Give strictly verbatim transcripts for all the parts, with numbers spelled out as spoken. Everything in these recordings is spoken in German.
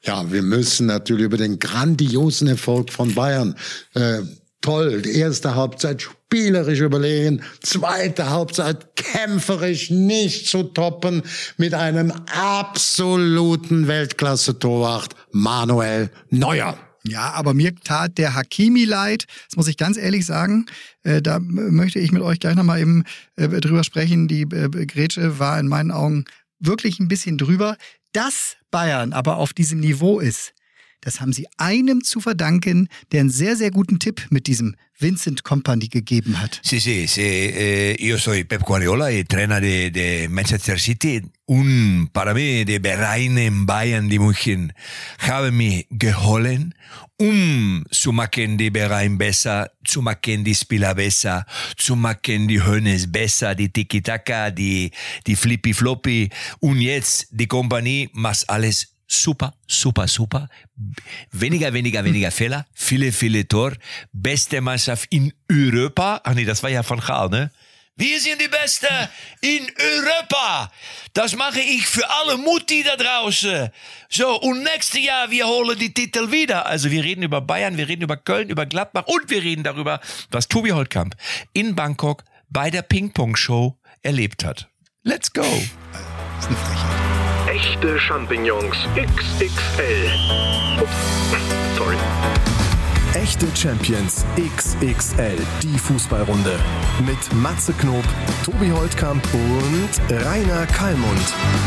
Ja, wir müssen natürlich über den grandiosen Erfolg von Bayern. Äh, toll, die erste Halbzeit spielerisch überlegen, zweite Halbzeit kämpferisch nicht zu toppen mit einem absoluten Weltklasse-Torwart, Manuel Neuer. Ja, aber mir tat der Hakimi leid, das muss ich ganz ehrlich sagen. Äh, da möchte ich mit euch gleich nochmal eben äh, drüber sprechen. Die äh, Grätsche war in meinen Augen wirklich ein bisschen drüber. Dass Bayern aber auf diesem Niveau ist, das haben sie einem zu verdanken, der einen sehr, sehr guten Tipp mit diesem Vincent Kompany gegeben hat. Sí, sí, sí. Eh, yo soy Pep Guardiola y trainer de, de Manchester City. Un, para mí, de Verein en Bayern die München haben mich geholt, um zu machen die Verein besser, zu machen die Spieler besser, zu machen die Hönes besser, die Tiki-Taka, die, die Flippy-Floppy. Und jetzt die Kompanie macht alles super, super, super. Weniger, weniger, weniger Fehler. Viele, viele Tor. Beste Mannschaft in Europa. Ach nee, das war ja von Gaal, ne? Wir sind die Beste in Europa. Das mache ich für alle Mutti da draußen. So, und nächstes Jahr, wir holen die Titel wieder. Also wir reden über Bayern, wir reden über Köln, über Gladbach und wir reden darüber, was Tobi Holtkamp in Bangkok bei der Ping-Pong-Show erlebt hat. Let's go. Das ist eine Frechheit. Echte Champignons X X L. Ups, sorry. Echte Champions X X L, die Fußballrunde. Mit Matze Knob, Tobi Holtkamp und Rainer Kallmund.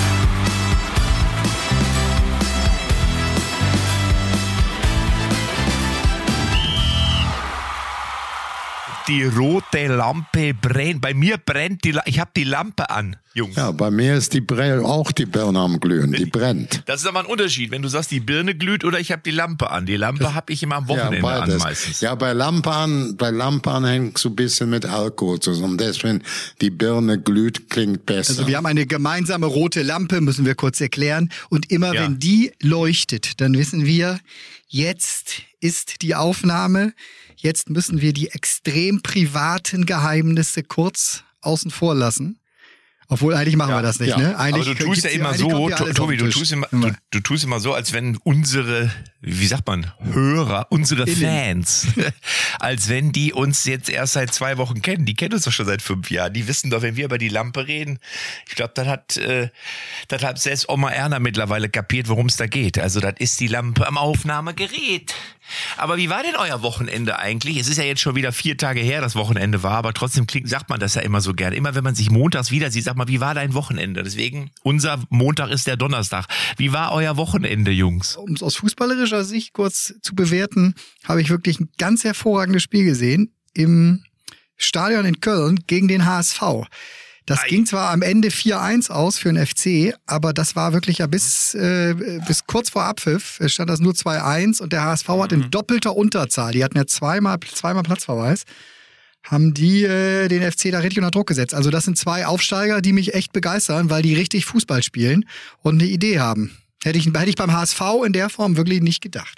Die rote Lampe brennt. Bei mir brennt die Lampe. Ich habe die Lampe an, Jungs. Ja, bei mir ist die Bre- auch die Birne am Glühen, die brennt. Das ist aber ein Unterschied, wenn du sagst, die Birne glüht oder ich habe die Lampe an. Die Lampe habe ich immer am Wochenende ja, an meistens. Ja, bei Lampe an, bei Lampe an hängt so ein bisschen mit Alkohol zusammen. Deswegen, die Birne glüht, klingt besser. Also wir haben eine gemeinsame rote Lampe, müssen wir kurz erklären. Und immer Ja. wenn die leuchtet, dann wissen wir, jetzt ist die Aufnahme. Jetzt müssen wir die extrem privaten Geheimnisse kurz außen vor lassen. Obwohl, eigentlich machen Ja, wir das nicht, ja. ne? Eigentlich Aber du tust ja gibt's immer eigentlich so, kommt hier To- alles Tobi, auf du den tust, Tisch. immer, du, du tust immer so, als wenn unsere, wie sagt man, Hörer, unsere Innen. Fans, als wenn die uns jetzt erst seit zwei Wochen kennen. Die kennen uns doch schon seit fünf Jahren. Die wissen doch, wenn wir über die Lampe reden. Ich glaube, das hat, äh, das hat selbst Oma Erna mittlerweile kapiert, worum es da geht. Also, das ist die Lampe am Aufnahmegerät. Aber wie war denn euer Wochenende eigentlich? Es ist ja jetzt schon wieder vier Tage her, das Wochenende war, aber trotzdem klingt, sagt man das ja immer so gerne. Immer wenn man sich montags wieder sieht, sag mal, wie war dein Wochenende? Deswegen, unser Montag ist der Donnerstag. Wie war euer Wochenende, Jungs? Um es aus fußballerischer Sicht kurz zu bewerten, habe ich wirklich ein ganz hervorragendes Spiel gesehen im Stadion in Köln gegen den H S V. Das ging zwar am Ende vier eins aus für den F C, aber das war wirklich ja bis, äh, bis kurz vor Abpfiff stand das nur zwei eins und der H S V hat in doppelter Unterzahl, die hatten ja zweimal, zweimal Platzverweis, haben die äh, den F C da richtig unter Druck gesetzt. Also das sind zwei Aufsteiger, die mich echt begeistern, weil die richtig Fußball spielen und eine Idee haben. Hätte ich, hätte ich beim H S V in der Form wirklich nicht gedacht.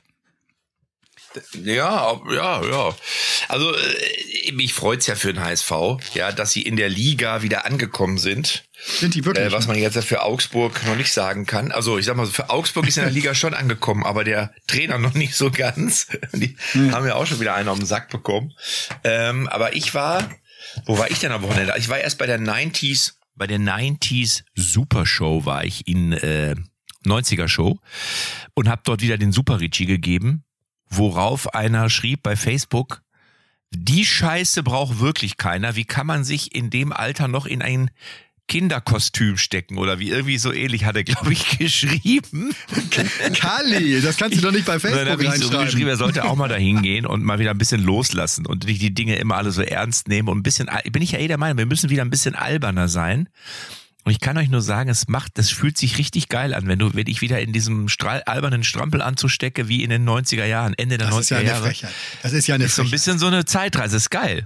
Ja, ja, ja. Also äh, mich freut's ja für den H S V, ja, dass sie in der Liga wieder angekommen sind. Sind die wirklich? Äh, was man jetzt ja für Augsburg noch nicht sagen kann. Also ich sag mal, für Augsburg ist in der Liga schon angekommen, aber der Trainer noch nicht so ganz. Die hm. haben ja auch schon wieder einen auf den Sack bekommen. Ähm, aber ich war, wo war ich denn am Wochenende? Ich war erst bei der neunziger, bei der neunziger Super Show war ich in äh, neunziger Show und habe dort wieder den Super Ricci gegeben. Worauf einer schrieb bei Facebook, die Scheiße braucht wirklich keiner. Wie kann man sich in dem Alter noch in ein Kinderkostüm stecken? Oder wie irgendwie so ähnlich hat er, glaube ich, geschrieben. Kalli, das kannst du doch nicht bei Facebook reinschreiben. Dann habe ich so geschrieben, er sollte auch mal dahin gehen und mal wieder ein bisschen loslassen und nicht die Dinge immer alle so ernst nehmen. Und ein bisschen, bin ich ja eh der Meinung, wir müssen wieder ein bisschen alberner sein. Und ich kann euch nur sagen, es macht, das fühlt sich richtig geil an, wenn du, wenn ich wieder in diesem Strahl, albernen Strampelanzug stecke, wie in den neunziger Jahren, Ende der das neunziger ist ja Jahre. Eine Frechheit. Das ist ja eine ist so ein bisschen so eine Zeitreise, ist geil.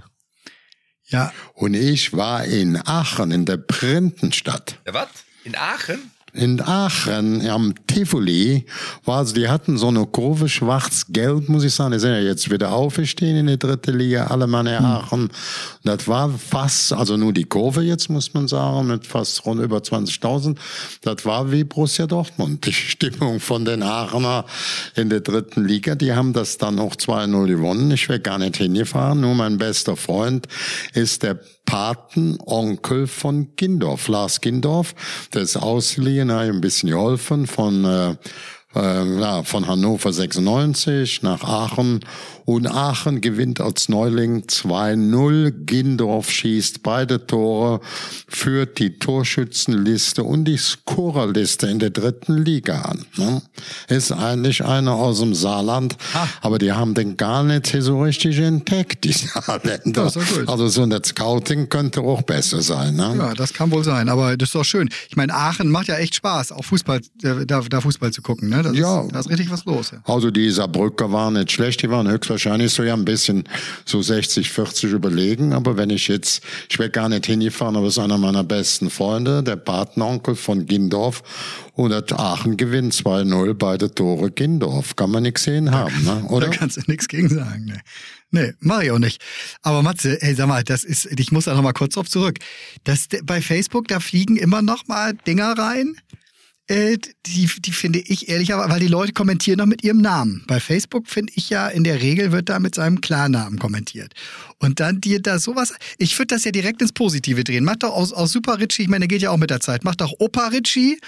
Ja. Und ich war in Aachen, in der Printenstadt. Ja, was? In Aachen? in Aachen am Tivoli, war also, die hatten so eine Kurve schwarz-gelb, muss ich sagen, die sind ja jetzt wieder aufgestiegen in die dritte Liga, alle Mann in Aachen. Das war fast, also nur die Kurve jetzt, muss man sagen, mit fast rund über zwanzigtausend. Das war wie Borussia Dortmund, die Stimmung von den Aachener in der dritten Liga. Die haben das dann auch zwei null gewonnen. Ich wäre gar nicht hingefahren, nur mein bester Freund ist der Patenonkel von Gindorf, Lars Gindorf. Der ist ausgeliehen, hat ein bisschen geholfen von, äh, äh, ja, von Hannover sechsundneunzig nach Aachen. Und Aachen gewinnt als Neuling zwei null. Gindorf schießt beide Tore, führt die Torschützenliste und die Scorerliste in der dritten Liga an. Ne? Ist eigentlich einer aus dem Saarland, ah. aber die haben den gar nicht so richtig entdeckt, die Saarländer. Das ist gut. Also so ein Scouting könnte auch besser sein. Ne? Ja, das kann wohl sein, aber das ist doch schön. Ich meine, Aachen macht ja echt Spaß, auch Fußball, da, da Fußball zu gucken. Ne? Das ja. ist, da ist richtig was los. Ja. Also die Saarbrücker waren nicht schlecht, die waren höchstwahrscheinlich so ja ein bisschen so sechzig vierzig überlegen, aber wenn ich jetzt, ich wäre gar nicht hingefahren, aber es ist einer meiner besten Freunde, der Patenonkel von Gindorf, und Aachen gewinnt zwei null, beide Tore Gindorf. Kann man nichts sehen haben, ne? Oder? Da kannst du nichts gegen sagen, ne? Nee, mach ich auch nicht. Aber Matze, ey, sag mal, das ist, ich muss da noch mal kurz drauf zurück. Das, bei Facebook, da fliegen immer noch mal Dinger rein. Äh, die, die finde ich ehrlicherweise, weil die Leute kommentieren noch mit ihrem Namen. Bei Facebook finde ich ja, in der Regel wird da mit seinem Klarnamen kommentiert. Und dann dir da sowas, ich würde das ja direkt ins Positive drehen. Mach doch aus, aus Super Ritchie, ich meine, der geht ja auch mit der Zeit, mach doch Opa Ritchie,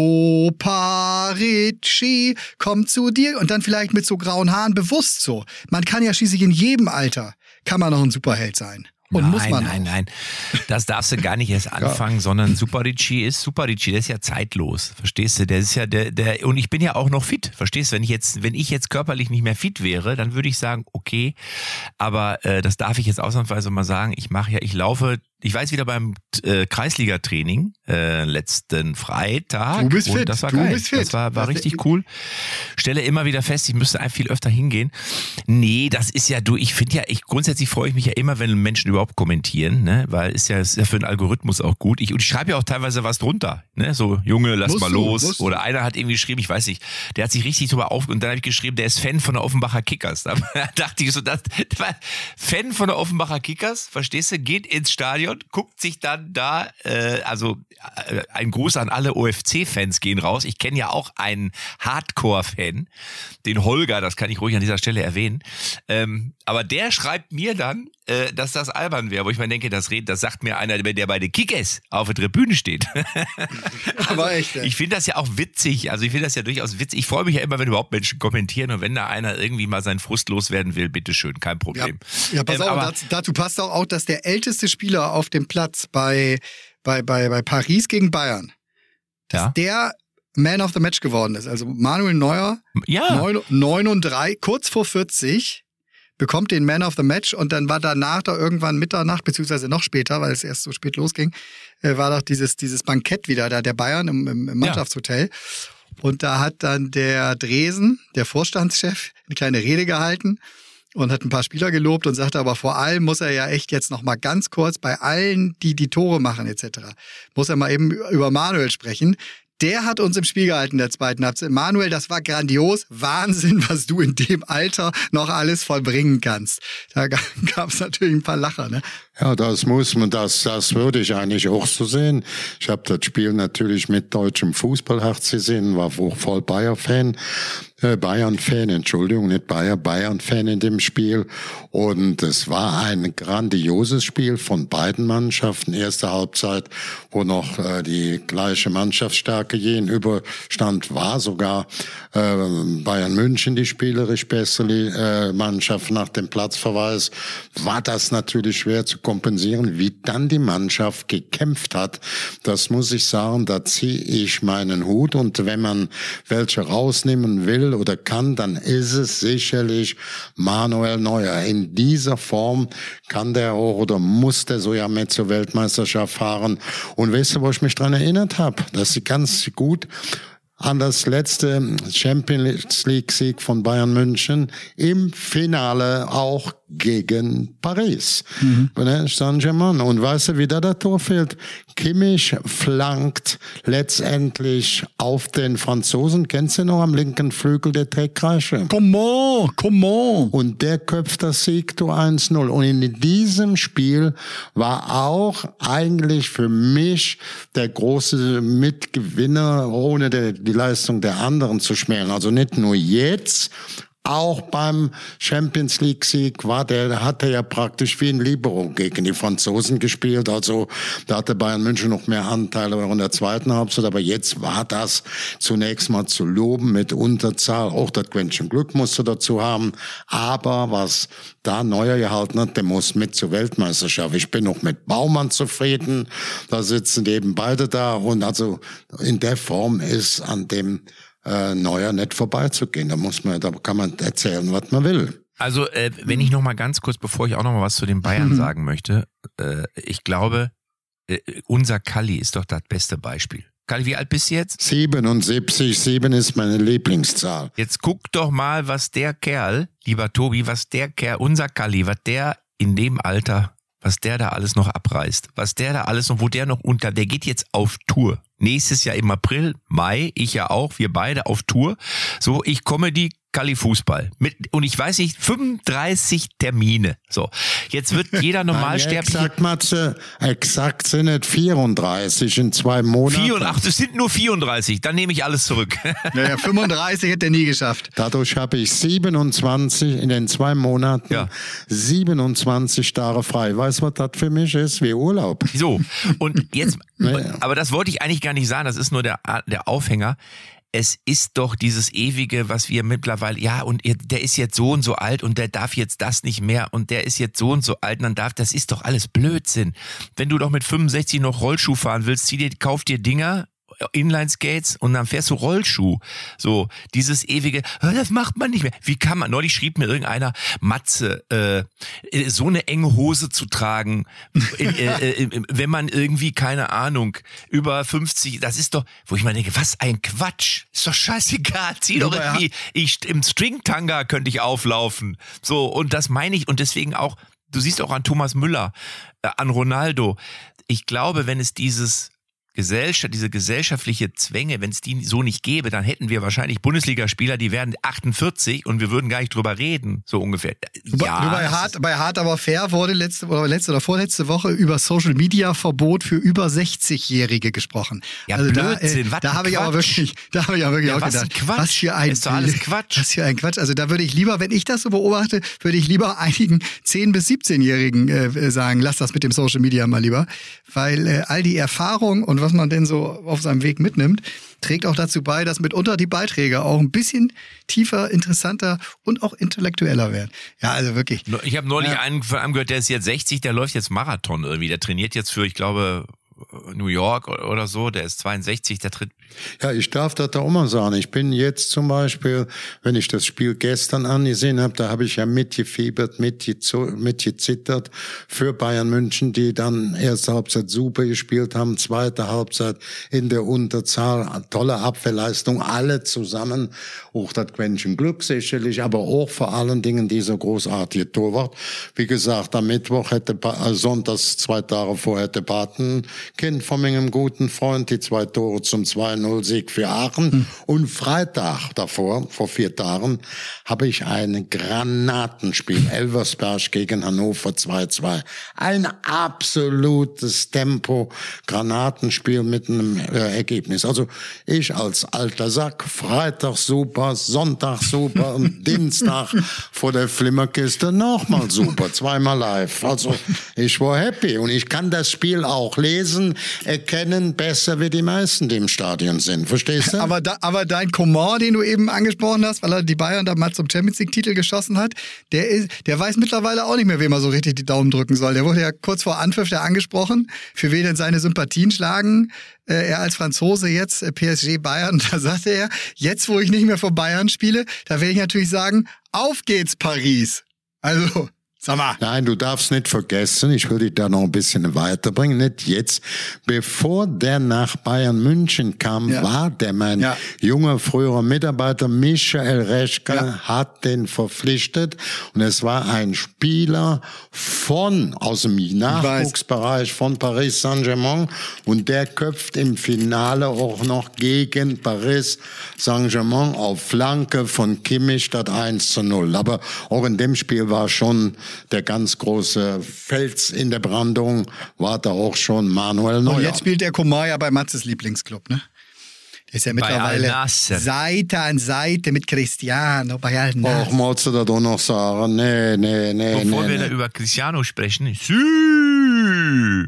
Opa Ritchie, komm zu dir und dann vielleicht mit so grauen Haaren bewusst so. Man kann ja schließlich in jedem Alter, kann man noch ein Superheld sein. Und nein, muss man nein, auch. nein. Das darfst du gar nicht erst anfangen, ja. sondern Super Ritchie ist Super Ritchie, der ist ja zeitlos, verstehst du? Der ist ja der, der, und ich bin ja auch noch fit, verstehst du? Wenn ich jetzt, wenn ich jetzt körperlich nicht mehr fit wäre, dann würde ich sagen, okay, aber äh, das darf ich jetzt ausnahmsweise mal sagen. Ich mache ja, ich laufe. Ich weiß wieder beim äh, Kreisliga-Training äh, letzten Freitag. Du bist und fit. Das war du geil. Bist fit. Das war, war das richtig cool. Stelle immer wieder fest, ich müsste einfach viel öfter hingehen. Nee, das ist ja du. Ich finde ja, ich grundsätzlich freue ich mich ja immer, wenn Menschen überhaupt kommentieren, ne, weil ist ja, ist ja für den Algorithmus auch gut. Ich, und ich schreibe ja auch teilweise was drunter, ne, so Junge, lass musst mal du, los. Oder einer hat irgendwie geschrieben, ich weiß nicht, der hat sich richtig drüber auf und dann habe ich geschrieben, der ist Fan von der Offenbacher Kickers. Da dachte ich so, das, das war Fan von der Offenbacher Kickers, verstehst du? Geht ins Stadion, guckt sich da Dann da, äh, also äh, ein Gruß an alle O F C-Fans gehen raus. Ich kenne ja auch einen Hardcore-Fan, den Holger, das kann ich ruhig an dieser Stelle erwähnen. Ähm, aber der schreibt mir dann, äh, dass das albern wäre, wo ich mir denke, das, red, das sagt mir einer, der bei den Kickers auf der Tribüne steht. Also, aber echt. Ja. Ich finde das ja auch witzig, also ich finde das ja durchaus witzig. Ich freue mich ja immer, wenn überhaupt Menschen kommentieren und wenn da einer irgendwie mal seinen Frust loswerden will, bitteschön, kein Problem. Ja, ja pass ähm, auf, aber, dazu, dazu passt auch, auch, dass der älteste Spieler auf dem Platz bei, bei, bei, bei Paris gegen Bayern, dass ja. der Man of the Match geworden ist. Also Manuel Neuer, ja. neun und drei, kurz vor vierzig, bekommt den Man of the Match und dann war danach da irgendwann Mitternacht, beziehungsweise noch später, weil es erst so spät losging, äh, war doch dieses, dieses Bankett wieder da, der Bayern im, im, im Mannschaftshotel. Ja. Und da hat dann der Dresen, der Vorstandschef, eine kleine Rede gehalten und hat ein paar Spieler gelobt und sagte, aber vor allem muss er ja echt jetzt noch mal ganz kurz bei allen, die die Tore machen et cetera, muss er mal eben über Manuel sprechen. Der hat uns im Spiel gehalten in der zweiten Halbzeit. Manuel, das war grandios. Wahnsinn, was du in dem Alter noch alles vollbringen kannst. Da gab es natürlich ein paar Lacher, ne? Ja, das muss man, das, das würde ich eigentlich auch so sehen. Ich habe das Spiel natürlich mit deutschem Fußballherz gesehen, war auch voll Bayer-Fan, äh, Bayern-Fan, Entschuldigung, nicht Bayer, Bayern-Fan in dem Spiel. Und es war ein grandioses Spiel von beiden Mannschaften. Erste Halbzeit, wo noch äh, die gleiche Mannschaftsstärke gegenüberstand, war sogar äh, Bayern München die spielerisch bessere äh, Mannschaft. Nach dem Platzverweis war das natürlich schwer zu kompensieren, wie dann die Mannschaft gekämpft hat. Das muss ich sagen, da ziehe ich meinen Hut. Und wenn man welche rausnehmen will oder kann, dann ist es sicherlich Manuel Neuer. In dieser Form kann der auch oder muss der so ja mit zur Weltmeisterschaft fahren. Und weißt du, wo ich mich dran erinnert habe? Das ist ganz gut an das letzte Champions League Sieg von Bayern München im Finale auch gegen Paris. Mhm. Saint-Germain. Und weißt du, wie da das Tor fehlt? Kimmich flankt letztendlich auf den Franzosen. Kennst du noch am linken Flügel der Trägreiche? Comment? Comment? Und der köpft das Siegtor eins null. Und in diesem Spiel war auch eigentlich für mich der große Mitgewinner, ohne die, die Leistung der anderen zu schmälern. Also nicht nur jetzt, auch beim Champions League Sieg war der, hat er ja praktisch wie ein Libero gegen die Franzosen gespielt. Also da hatte Bayern München noch mehr Anteile in der zweiten Halbzeit. Aber jetzt war das zunächst mal zu loben mit Unterzahl. Auch das Quäntchen Glück musste dazu haben. Aber was da Neuer gehalten hat, der muss mit zur Weltmeisterschaft. Ich bin noch mit Baumann zufrieden. Da sitzen eben beide da. Und also in der Form ist an dem Äh, Neuer nicht vorbeizugehen. Da muss man, da kann man erzählen, was man will. Also, äh, wenn ich noch mal ganz kurz, bevor ich auch noch mal was zu den Bayern mhm. sagen möchte, äh, ich glaube, äh, unser Kalli ist doch das beste Beispiel. Kalli, wie alt bist du jetzt? siebenundsiebzig, sieben ist meine Lieblingszahl. Jetzt guck doch mal, was der Kerl, lieber Tobi, was der Kerl, unser Kalli, was der in dem Alter, was der da alles noch abreißt, was der da alles noch, wo der noch unter, der geht jetzt auf Tour. Nächstes Jahr im April, Mai, ich ja auch, wir beide auf Tour. So, ich Comedy, Kalli Fußball. Mit, und ich weiß nicht, fünfunddreißig Termine. So, jetzt wird jeder Normalsterbliche... Exakt, Matze, exakt sind es vierunddreißig in zwei Monaten. vierundachtzig, es sind nur vierunddreißig, dann nehme ich alles zurück. Naja, fünfunddreißig hätte er nie geschafft. Dadurch habe ich siebenundzwanzig in den zwei Monaten, ja. siebenundzwanzig Tage frei. Weißt du, was das für mich ist? Wie Urlaub. So, und jetzt, naja. aber das wollte ich eigentlich gar nicht sagen, das ist nur der, der Aufhänger. Es ist doch dieses ewige, was wir mittlerweile, ja, und der ist jetzt so und so alt und der darf jetzt das nicht mehr und der ist jetzt so und so alt und dann darf, das ist doch alles Blödsinn. Wenn du doch mit fünfundsechzig noch Rollschuh fahren willst, zieh dir, kauf dir Dinger, Inline-Skates und dann fährst du Rollschuh. So, dieses ewige, das macht man nicht mehr. Wie kann man, neulich schrieb mir irgendeiner, Matze, äh, so eine enge Hose zu tragen, äh, äh, wenn man irgendwie, keine Ahnung, über fünfzig, das ist doch, wo ich mal denke, was ein Quatsch. Ist doch scheißegal, zieh doch irgendwie, ich, im Stringtanga könnte ich auflaufen. So, und das meine ich, und deswegen auch, du siehst auch an Thomas Müller, äh, an Ronaldo. Ich glaube, wenn es dieses Gesellschaft, diese gesellschaftliche Zwänge, wenn es die so nicht gäbe, dann hätten wir wahrscheinlich Bundesligaspieler, die werden achtundvierzig und wir würden gar nicht drüber reden, so ungefähr. Ja, bei, hart, bei Hart aber fair wurde letzte oder letzte oder vorletzte Woche über Social Media Verbot für über sechzigjährige gesprochen. Ja, also Blödsinn, da, äh, da habe ich aber wirklich, da habe ich aber wirklich ja, auch was gedacht, Quatsch. was für ein ist doch alles Quatsch. Was für ein Quatsch. Also da würde ich lieber, wenn ich das so beobachte, würde ich lieber einigen zehn- bis siebzehnjährigen äh, sagen, lass das mit dem Social Media mal lieber, weil äh, all die Erfahrung und was man denn so auf seinem Weg mitnimmt, trägt auch dazu bei, dass mitunter die Beiträge auch ein bisschen tiefer, interessanter und auch intellektueller werden. Ja, also wirklich. Ich habe neulich ja. einen von einem gehört, der ist jetzt sechzig, der läuft jetzt Marathon irgendwie. Der trainiert jetzt für, ich glaube, New York oder so, der ist zweiundsechzig, der tritt. Ja, ich darf das auch mal sagen. Ich bin jetzt zum Beispiel, wenn ich das Spiel gestern angesehen habe, da habe ich ja mitgefiebert, mitgezittert für Bayern München, die dann erste Halbzeit super gespielt haben, zweite Halbzeit in der Unterzahl, tolle Abwehrleistung, alle zusammen, auch das Quäntchen Glück sicherlich, aber auch vor allen Dingen dieser großartige Torwart. Wie gesagt, am Mittwoch hätte, äh, Sonntags, zwei Tage vorher hätte Paten Kind von meinem guten Freund, die zwei Tore zum zwei null Sieg für Aachen. Hm. Und Freitag davor, vor vier Tagen, habe ich ein Granatenspiel, Elversberg gegen Hannover zwei zwei. Ein absolutes Tempo-Granatenspiel mit einem äh, Ergebnis. Also ich als alter Sack, Freitag super, Sonntag super und Dienstag vor der Flimmerkiste nochmal super, zweimal live. Also ich war happy und ich kann das Spiel auch lesen, erkennen, besser wie die meisten, die im Stadion sind. Verstehst du? Aber, da, aber dein Coman, den du eben angesprochen hast, weil er die Bayern da mal zum Champions League-Titel geschossen hat, der, ist, der weiß mittlerweile auch nicht mehr, wem er so richtig die Daumen drücken soll. Der wurde ja kurz vor Anpfiff ja angesprochen, für wen denn seine Sympathien schlagen. Äh, er als Franzose jetzt, äh, P S G Bayern, da sagte er, jetzt wo ich nicht mehr vor Bayern spiele, da werde ich natürlich sagen, auf geht's Paris. Also... Sag mal. Nein, du darfst nicht vergessen, ich will dich da noch ein bisschen weiterbringen, nicht jetzt. Bevor der nach Bayern München kam, Ja. war der mein Ja. junger, früherer Mitarbeiter Michael Reschke, Ja. hat den verpflichtet. Und es war ein Spieler von, aus dem Nachwuchsbereich von Paris Saint-Germain. Und der köpft im Finale auch noch gegen Paris Saint-Germain auf Flanke von Kimmich das eins zu null. Aber auch in dem Spiel war schon der ganz große Fels in der Brandung, war da auch schon Manuel Neuer. Und jetzt spielt der Komar ja bei Matzes Lieblingsclub, ne? Der ist ja Bei mittlerweile Al-Nassr. Seite an Seite mit Cristiano bei Al-Nassr. Och, mochtest du da doch noch sagen? Nee, nee, nee, Bevor nee. wir nee. da über Cristiano sprechen, Sü-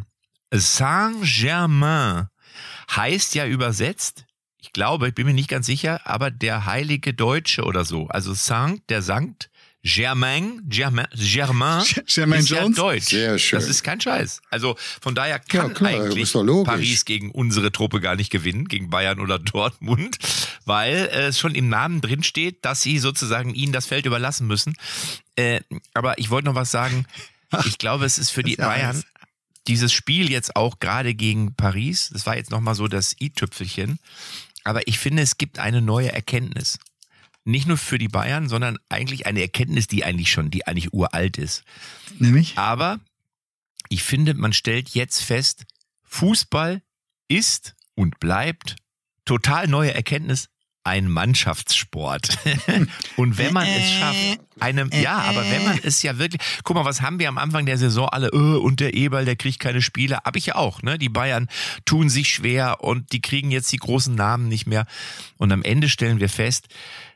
Saint-Germain heißt ja übersetzt, ich glaube, ich bin mir nicht ganz sicher, aber der heilige Deutsche oder so. Also Saint, der Sankt, Germain, Germain, Germain Germain ist Jones? ja Deutsch. Sehr schön. Das ist kein Scheiß. Also von daher kann Ja, klar, eigentlich ist doch logisch. Paris gegen unsere Truppe gar nicht gewinnen, gegen Bayern oder Dortmund, weil äh, es schon im Namen drin steht, dass sie sozusagen ihnen das Feld überlassen müssen. Äh, aber ich wollte noch was sagen. Ich glaube, es ist für die ist ja Bayern alles. dieses Spiel jetzt auch gerade gegen Paris, das war jetzt nochmal so das i-Tüpfelchen, aber ich finde, es gibt eine neue Erkenntnis. Nicht nur für die Bayern, sondern eigentlich eine Erkenntnis, die eigentlich schon, die eigentlich uralt ist. Nämlich? Aber ich finde, man stellt jetzt fest, Fußball ist und bleibt, total neue Erkenntnis, ein Mannschaftssport. Und wenn man es schafft, einem, ja, aber wenn man es ja wirklich, guck mal, was haben wir am Anfang der Saison alle, öh, und der Eberl, der kriegt keine Spiele, hab ich ja auch, ne? Die Bayern tun sich schwer und die kriegen jetzt die großen Namen nicht mehr. Und am Ende stellen wir fest,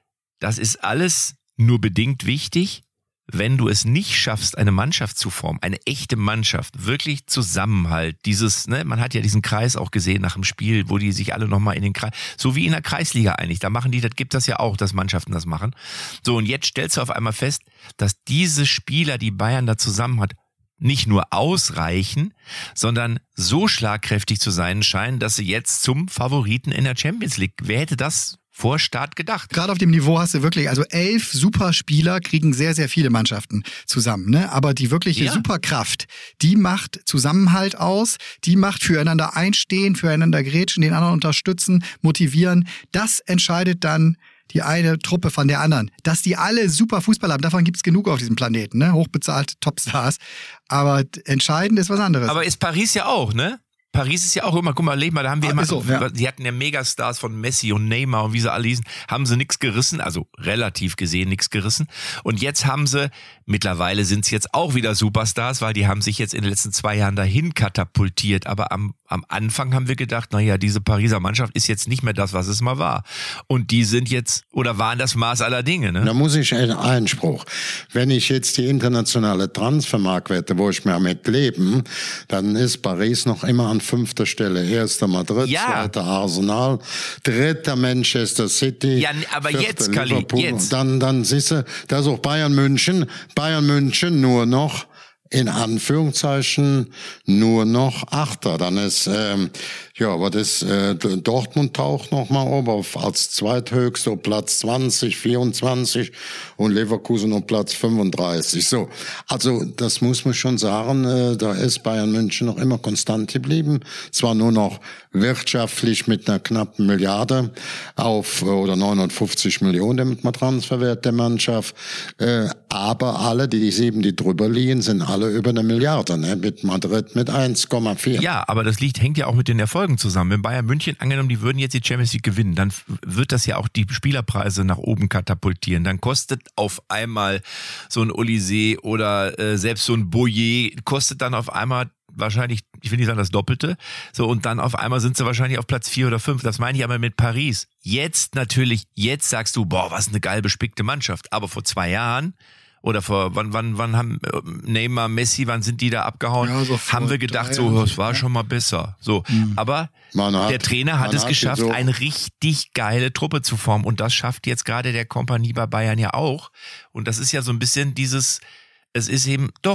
das ist alles nur bedingt wichtig, wenn du es nicht schaffst, eine Mannschaft zu formen, eine echte Mannschaft, wirklich Zusammenhalt, dieses, ne, man hat ja diesen Kreis auch gesehen nach dem Spiel, wo die sich alle nochmal in den Kreis, so wie in der Kreisliga eigentlich, da machen die, das gibt das ja auch, dass Mannschaften das machen. So, und jetzt stellst du auf einmal fest, dass diese Spieler, die Bayern da zusammen hat, nicht nur ausreichen, sondern so schlagkräftig zu sein scheinen, dass sie jetzt zum Favoriten in der Champions League, wer hätte das vor Start gedacht? Gerade auf dem Niveau hast du wirklich, also elf Superspieler kriegen sehr, sehr viele Mannschaften zusammen, ne? Aber die wirkliche Ja. Superkraft, die macht Zusammenhalt aus, die macht füreinander einstehen, füreinander grätschen, den anderen unterstützen, motivieren. Das entscheidet dann die eine Truppe von der anderen. Dass die alle super Fußball haben, davon gibt's genug auf diesem Planeten, ne? Hochbezahlte Topstars. Aber entscheidend ist was anderes. Aber ist Paris ja auch, ne? Paris ist ja auch immer, guck mal, leg mal, da haben wir Ah, immer, ist so, ja. die hatten ja Megastars von Messi und Neymar und wie sie alle hießen, haben sie nichts gerissen, also relativ gesehen nichts gerissen. Und jetzt haben sie, mittlerweile sind es jetzt auch wieder Superstars, weil die haben sich jetzt in den letzten zwei Jahren dahin katapultiert. Aber am, am Anfang haben wir gedacht, naja, diese Pariser Mannschaft ist jetzt nicht mehr das, was es mal war. Und die sind jetzt, oder waren das Maß aller Dinge, ne? Da muss ich einen Einspruch. Wenn ich jetzt die internationale Transfermarktwette, wo ich mir mit leben, dann ist Paris noch immer an fünfter Stelle. Erster Madrid, Ja. zweiter Arsenal, dritter Manchester City. Ja, aber vierter jetzt, Kali, Liverpool. jetzt. Dann, dann siehst du, da ist auch Bayern München. Bayern München nur noch in Anführungszeichen nur noch Achter. Dann ist, ähm, ja, aber das, äh, Dortmund taucht noch mal auf als zweithöchster Platz zwanzig, vierundzwanzig und Leverkusen auf Platz fünfunddreißig. So, also das muss man schon sagen, äh, da ist Bayern München noch immer konstant geblieben. Zwar nur noch wirtschaftlich mit einer knappen Milliarde auf, oder neunhundertfünfzig Millionen, damit man Transferwert der Mannschaft, äh, aber alle, die sieben, die drüber liegen, sind alle über eine Milliarde, ne? Mit Madrid mit eins Komma vier. Ja, aber das liegt, hängt ja auch mit den Erfolgen zusammen. Wenn Bayern München angenommen, die würden jetzt die Champions League gewinnen, dann f- wird das ja auch die Spielerpreise nach oben katapultieren. Dann kostet auf einmal so ein Olysee oder äh, selbst so ein Boyer, kostet dann auf einmal wahrscheinlich, ich will nicht sagen das Doppelte, so, und dann auf einmal sind sie wahrscheinlich auf Platz vier oder fünf. Das meine ich aber mit Paris. Jetzt natürlich, jetzt sagst du, boah, was eine geil bespickte Mannschaft. Aber vor zwei Jahren oder vor, wann, wann, wann haben äh, Neymar, Messi, wann sind die da abgehauen? Ja, so vor haben wir gedacht, drei so, Jahren. das war schon mal besser. So, aber Man hat- der Trainer hat man es hat geschafft, so- eine richtig geile Truppe zu formen. Und das schafft jetzt gerade der Kompanie bei Bayern ja auch. Und das ist ja so ein bisschen dieses, es ist eben doch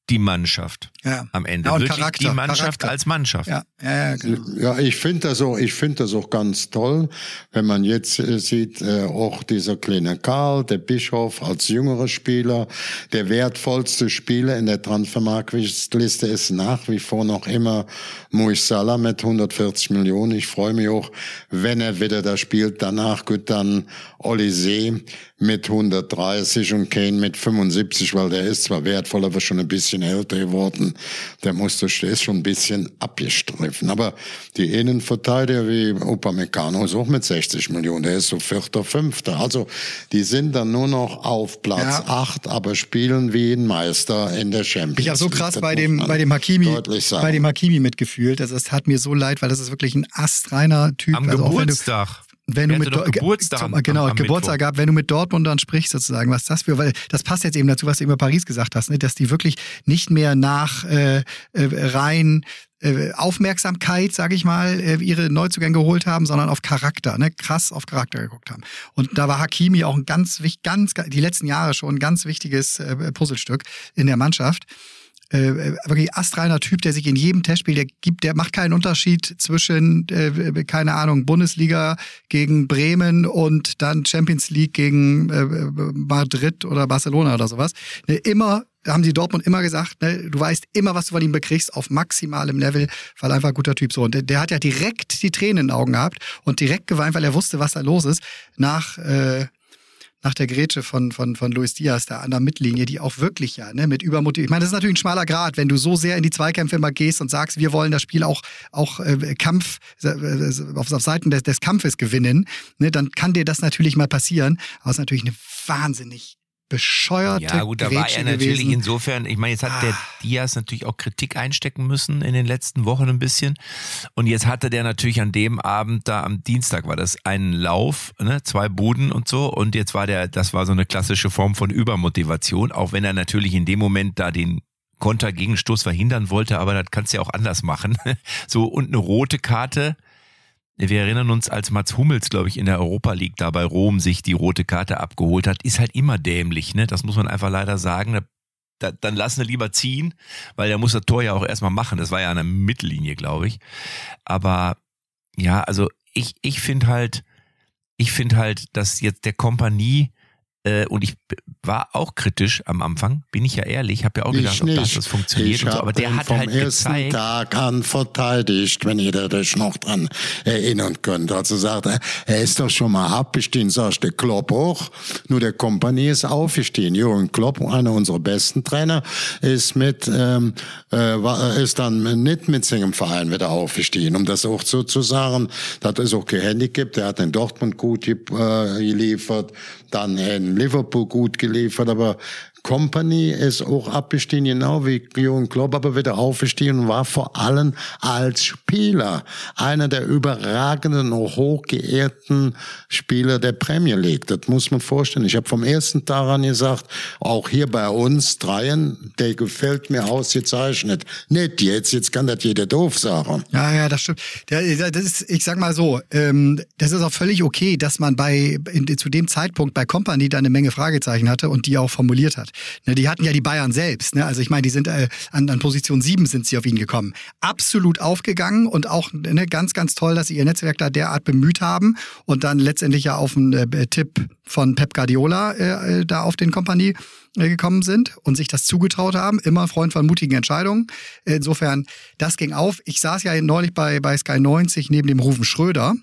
die Mannschaft Ja. am Ende. Ja, und Wirklich Charakter, die Mannschaft Charakter. als Mannschaft. Ja, ja, ja, genau. Ja, ich finde das auch, ich finde das auch ganz toll, wenn man jetzt äh, sieht, äh, auch dieser kleine Karl, der Bischof als jüngerer Spieler, der wertvollste Spieler in der Transfermarktliste ist nach wie vor noch immer Mois Salah mit hundertvierzig Millionen. Ich freue mich auch, wenn er wieder da spielt. Danach gut dann Olise mit hundertdreißig und Kane mit fünfundsiebzig, weil der ist zwar wertvoll, aber schon ein bisschen älter geworden. Der muss, der ist schon ein bisschen abgestriffen. Aber die Innenverteidiger wie Upamecano ist auch mit sechzig Millionen. Der ist so Vierter, Fünfter. Also die sind dann nur noch auf Platz Ja. acht, aber spielen wie ein Meister in der Champions League. Ich habe so krass Das bei muss dem, man bei dem Hakimi, deutlich sagen. bei dem Hakimi mitgefühlt. Das, das hat mir so leid, weil das ist wirklich ein astreiner Typ. Am Also auch wenn du- Geburtstag. Wenn du Er mit hatte doch Dor- Geburtstag zum, am- genau, am Geburtstag Mittwoch. gehabt, wenn du mit Dortmundern sprichst sozusagen, was das für, weil das passt jetzt eben dazu, was du über Paris gesagt hast, ne, dass die wirklich nicht mehr nach äh, äh, rein äh, Aufmerksamkeit, sage ich mal, äh, ihre Neuzugänge geholt haben, sondern auf Charakter, ne, krass auf Charakter geguckt haben. Und da war Hakimi auch ein ganz wichtig, ganz, die letzten Jahre schon ein ganz wichtiges äh, Puzzlestück in der Mannschaft. Äh, wirklich astreiner Typ, der sich in jedem Testspiel, der gibt, der macht keinen Unterschied zwischen, äh, keine Ahnung, Bundesliga gegen Bremen und dann Champions League gegen äh, Madrid oder Barcelona oder sowas. Ne, immer haben die Dortmund immer gesagt, ne, du weißt immer, was du von ihm bekriegst, auf maximalem Level, weil einfach ein guter Typ so. Und der, der hat ja direkt die Tränen in den Augen gehabt und direkt geweint, weil er wusste, was da los ist, nach äh, nach der Grätsche von, von, von Luis Diaz, da an der Mittellinie, die auch wirklich ja, ne, mit Übermotiv. Ich meine, das ist natürlich ein schmaler Grat, wenn du so sehr in die Zweikämpfe immer gehst und sagst, wir wollen das Spiel auch, auch äh, Kampf, äh, auf, auf Seiten des, des Kampfes gewinnen, ne, dann kann dir das natürlich mal passieren. Aber es ist natürlich eine wahnsinnig bescheuerte Ja gut, da war Grätsche er natürlich gewesen. insofern, ich meine, jetzt hat Ah. der Diaz natürlich auch Kritik einstecken müssen in den letzten Wochen ein bisschen und jetzt hatte der natürlich an dem Abend, da am Dienstag war das einen Lauf, ne, zwei Buden und so und jetzt war der, das war so eine klassische Form von Übermotivation, auch wenn er natürlich in dem Moment da den Kontergegenstoß verhindern wollte, aber das kannst du ja auch anders machen. So und eine rote Karte. Wir erinnern uns, als Mats Hummels, glaube ich, in der Europa League da bei Rom sich die rote Karte abgeholt hat, ist halt immer dämlich, ne? Das muss man einfach leider sagen. Da, da, dann lass ihn lieber ziehen, weil der muss das Tor ja auch erstmal machen. Das war ja an der Mittellinie, glaube ich. Aber ja, also ich, ich finde halt, ich finde halt, dass jetzt der Kompanie äh, und ich war auch kritisch am Anfang, bin ich ja ehrlich, habe ja auch gedacht, ob das, das funktioniert ich und so, aber der ihn hat vom halt ersten gezeigt. Tag an verteidigt, wenn ihr euch noch dran erinnern könnt. Also sagt er, er ist doch schon mal abgestiegen, sagst der Klopp auch. Nur der Kompanie ist aufgestiegen. Jürgen Klopp, einer unserer besten Trainer, ist mit, ähm, äh, war, ist dann nicht mit seinem Verein wieder aufgestiegen. Um das auch so zu sagen, das ist auch kein Handicap. Der hat in Dortmund gut äh, geliefert, dann in Liverpool gut geliefert, aber Company ist auch abgestiegen, genau wie Jürgen Klopp, aber wieder aufgestiegen und war vor allem als Spieler einer der überragenden und hochgeehrten Spieler der Premier League. Das muss man vorstellen. Ich habe vom ersten Tag an gesagt, auch hier bei uns dreien, der gefällt mir ausgezeichnet. Nicht jetzt, jetzt kann das jeder doof sagen. Ja, ja, das stimmt. Der, das ist, ich sag mal so, ähm, das ist auch völlig okay, dass man bei in, zu dem Zeitpunkt bei Kompany da eine Menge Fragezeichen hatte und die auch formuliert hat. Ne, die hatten ja die Bayern selbst. Ne? Also ich meine, die sind äh, an, an Position sieben sind sie auf ihn gekommen. Absolut aufgegangen und auch ne, ganz, ganz toll, dass sie ihr Netzwerk da derart bemüht haben und dann letztendlich ja auf einen äh, Tipp von Pep Guardiola äh, da auf den Kompany äh, gekommen sind und sich das zugetraut haben. Immer Freund von mutigen Entscheidungen. Insofern, das ging auf. Ich saß ja neulich bei, bei Sky neunzig neben dem Ruven Schröder,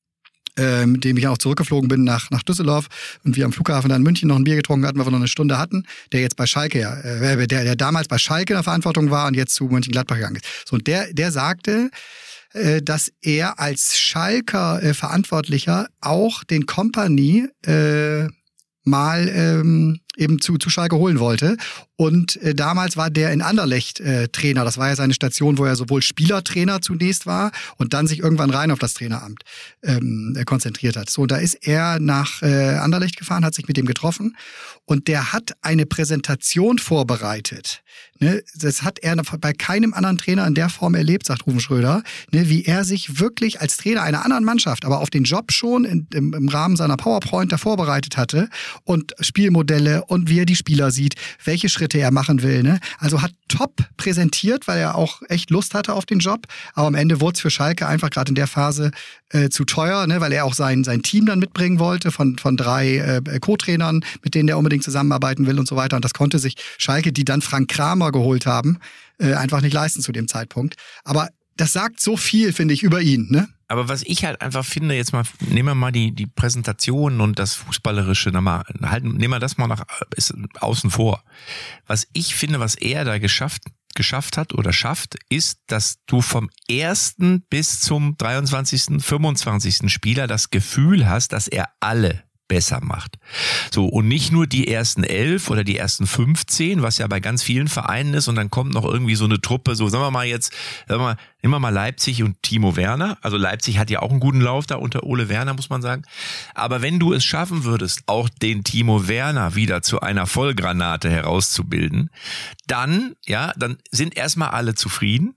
äh, mit dem ich auch zurückgeflogen bin nach, nach Düsseldorf und wir am Flughafen da in München noch ein Bier getrunken hatten, weil wir noch eine Stunde hatten, der jetzt bei Schalke, ja, äh, der, der damals bei Schalke in der Verantwortung war und jetzt zu Mönchengladbach gegangen ist. So, und der, der sagte, äh, dass er als Schalker äh, Verantwortlicher auch den Kompany äh, mal ähm, eben zu, zu Schalke holen wollte. Und äh, damals war der in Anderlecht äh, Trainer. Das war ja seine Station, wo er sowohl Spielertrainer zunächst war und dann sich irgendwann rein auf das Traineramt ähm, äh, konzentriert hat. So, und da ist er nach äh, Anderlecht gefahren, hat sich mit dem getroffen und der hat eine Präsentation vorbereitet. Ne? Das hat er bei keinem anderen Trainer in der Form erlebt, sagt Ruven Schröder, ne? Wie er sich wirklich als Trainer einer anderen Mannschaft, aber auf den Job schon in, im, im Rahmen seiner PowerPoint da vorbereitet hatte und Spielmodelle und wie er die Spieler sieht, welche Schritte Monate er machen will. Ne? Also hat top präsentiert, weil er auch echt Lust hatte auf den Job. Aber am Ende wurde es für Schalke einfach gerade in der Phase äh, zu teuer, ne? Weil er auch sein, sein Team dann mitbringen wollte von, von drei äh, Co-Trainern, mit denen er unbedingt zusammenarbeiten will und so weiter. Und das konnte sich Schalke, die dann Frank Kramer geholt haben, äh, einfach nicht leisten zu dem Zeitpunkt. Aber das sagt so viel, finde ich, über ihn, ne? Aber was ich halt einfach finde, jetzt mal, nehmen wir mal die, die Präsentation und das Fußballerische, mal, halt, nehmen wir das mal nach, ist außen vor. Was ich finde, was er da geschafft, geschafft hat oder schafft, ist, dass du vom ersten bis zum dreiundzwanzigsten, fünfundzwanzigsten Spieler das Gefühl hast, dass er alle besser macht. So, und nicht nur die ersten elf oder die ersten fünfzehn, was ja bei ganz vielen Vereinen ist, und dann kommt noch irgendwie so eine Truppe, so sagen wir mal jetzt, sagen wir mal, nehmen wir mal Leipzig und Timo Werner. Also Leipzig hat ja auch einen guten Lauf da unter Ole Werner, muss man sagen. Aber wenn du es schaffen würdest, auch den Timo Werner wieder zu einer Vollgranate herauszubilden, dann, ja, dann sind erstmal alle zufrieden.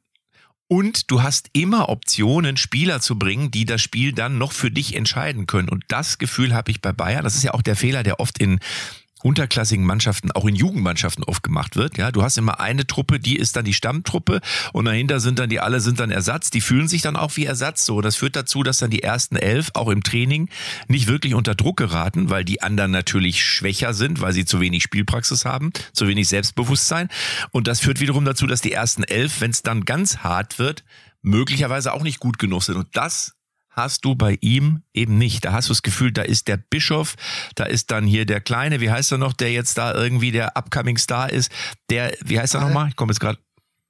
Und du hast immer Optionen, Spieler zu bringen, die das Spiel dann noch für dich entscheiden können. Und das Gefühl habe ich bei Bayern. Das ist ja auch der Fehler, der oft in unterklassigen Mannschaften, auch in Jugendmannschaften oft gemacht wird. Ja, du hast immer eine Truppe, die ist dann die Stammtruppe und dahinter sind dann die alle sind dann Ersatz. Die fühlen sich dann auch wie Ersatz so. Das führt dazu, dass dann die ersten elf auch im Training nicht wirklich unter Druck geraten, weil die anderen natürlich schwächer sind, weil sie zu wenig Spielpraxis haben, zu wenig Selbstbewusstsein. Und das führt wiederum dazu, dass die ersten elf, wenn es dann ganz hart wird, möglicherweise auch nicht gut genug sind. Und das hast du bei ihm eben nicht. Da hast du das Gefühl, da ist der Bischof, da ist dann hier der Kleine, wie heißt er noch, der jetzt da irgendwie der Upcoming Star ist, der, wie heißt er nochmal? Ich komme jetzt gerade,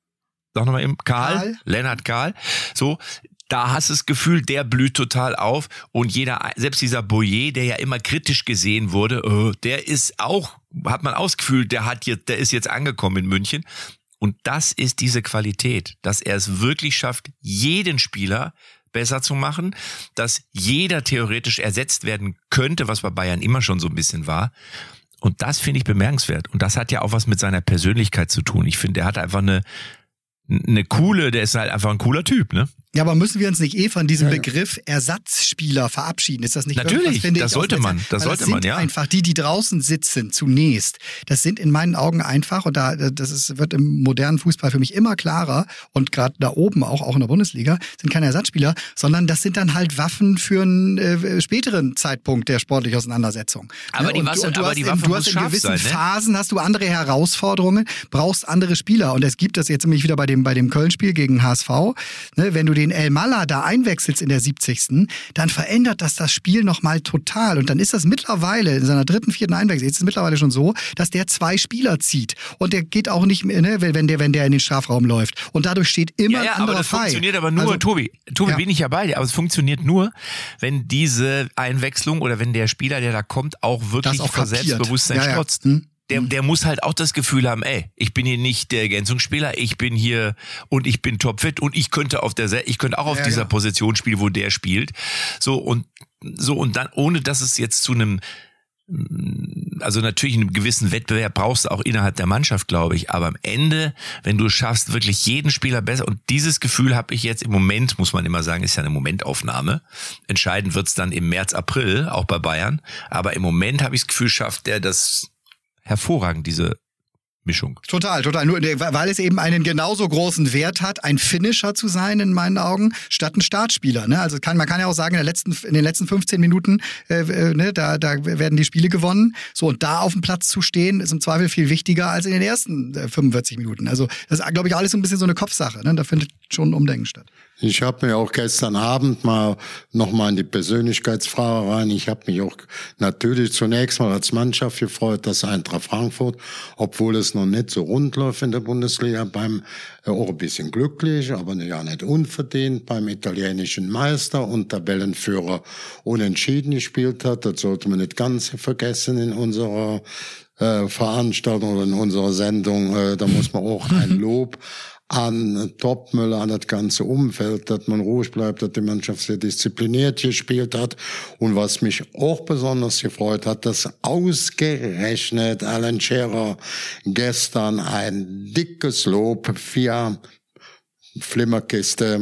sag nochmal eben, Karl, Karl, Lennart Karl, so, da hast du das Gefühl, der blüht total auf und jeder, selbst dieser Boyer, der ja immer kritisch gesehen wurde, uh, der ist auch, hat man ausgefühlt, der hat jetzt, der ist jetzt angekommen in München. Und das ist diese Qualität, dass er es wirklich schafft, jeden Spieler besser zu machen, dass jeder theoretisch ersetzt werden könnte, was bei Bayern immer schon so ein bisschen war. Und das finde ich bemerkenswert. Und das hat ja auch was mit seiner Persönlichkeit zu tun. Ich finde, er hat einfach eine, eine coole, der ist halt einfach ein cooler Typ, ne? Ja, aber müssen wir uns nicht eh von diesem ja, Begriff Ersatzspieler verabschieden? Ist das nicht natürlich? Finde das ich, sollte man, das sollte das man, ja. Das sind einfach die, die draußen sitzen zunächst. Das sind in meinen Augen einfach, und da das ist, wird im modernen Fußball für mich immer klarer, und gerade da oben auch, auch in der Bundesliga, sind keine Ersatzspieler, sondern das sind dann halt Waffen für einen äh, späteren Zeitpunkt der sportlichen Auseinandersetzung. Aber ne? die, was, du, du aber hast die in, Waffe du muss hast in scharf gewissen sein, ne? Phasen hast du andere Herausforderungen, brauchst andere Spieler. Und es gibt das jetzt nämlich wieder bei dem, bei dem Köln-Spiel gegen H S V, ne? Wenn du den El Malla da einwechselst in der siebzigsten, dann verändert das das Spiel nochmal total. Und dann ist das mittlerweile in seiner dritten, vierten Einwechslung, jetzt ist es mittlerweile schon so, dass der zwei Spieler zieht. Und der geht auch nicht mehr, ne, wenn der, wenn der in den Strafraum läuft. Und dadurch steht immer ja, ja, ein anderer aber das frei. Funktioniert aber nur, also, Tobi, Tobi, ja. bin ich ja bei dir, aber es funktioniert nur, wenn diese Einwechslung oder wenn der Spieler, der da kommt, auch wirklich auch vor Selbstbewusstsein ja, strotzt. Ja. Hm. Der, der muss halt auch das Gefühl haben, ey, ich bin hier nicht der Ergänzungsspieler, ich bin hier und ich bin topfit und ich könnte auf der, ich könnte auch auf ja, dieser ja. Position spielen, wo der spielt. So und, so und dann, ohne dass es jetzt zu einem, also natürlich einen gewissen Wettbewerb brauchst du auch innerhalb der Mannschaft, glaube ich, aber am Ende, wenn du es schaffst, wirklich jeden Spieler besser, und dieses Gefühl habe ich jetzt im Moment, muss man immer sagen, ist ja eine Momentaufnahme. Entscheidend wird's dann im März, April, auch bei Bayern, aber im Moment habe ich das Gefühl, schafft der das hervorragend, diese Mischung. Total, total. Nur, weil es eben einen genauso großen Wert hat, ein Finisher zu sein, in meinen Augen, statt ein Startspieler. Ne? Also kann, man kann ja auch sagen, in, der letzten, in den letzten fünfzehn Minuten, äh, ne, da, da werden die Spiele gewonnen. So, und da auf dem Platz zu stehen, ist im Zweifel viel wichtiger als in den ersten äh, fünfundvierzig Minuten. Also das ist, glaube ich, alles so ein bisschen so eine Kopfsache. Ne? Da findet schon ein Umdenken statt. Ich habe mir auch gestern Abend mal nochmal in die Persönlichkeitsfrage rein. Ich habe mich auch natürlich zunächst mal als Mannschaft gefreut, dass Eintracht Frankfurt, obwohl es noch nicht so rund läuft in der Bundesliga, beim äh, auch ein bisschen glücklich, aber ja nicht unverdient, beim italienischen Meister und Tabellenführer unentschieden gespielt hat. Das sollte man nicht ganz vergessen in unserer äh, Veranstaltung oder in unserer Sendung. Äh, da muss man auch ein Lob an Topmüller, an das ganze Umfeld, dass man ruhig bleibt, dass die Mannschaft sehr diszipliniert gespielt hat. Und was mich auch besonders gefreut hat, dass ausgerechnet Alan Shearer gestern ein dickes Lob via Flimmerkiste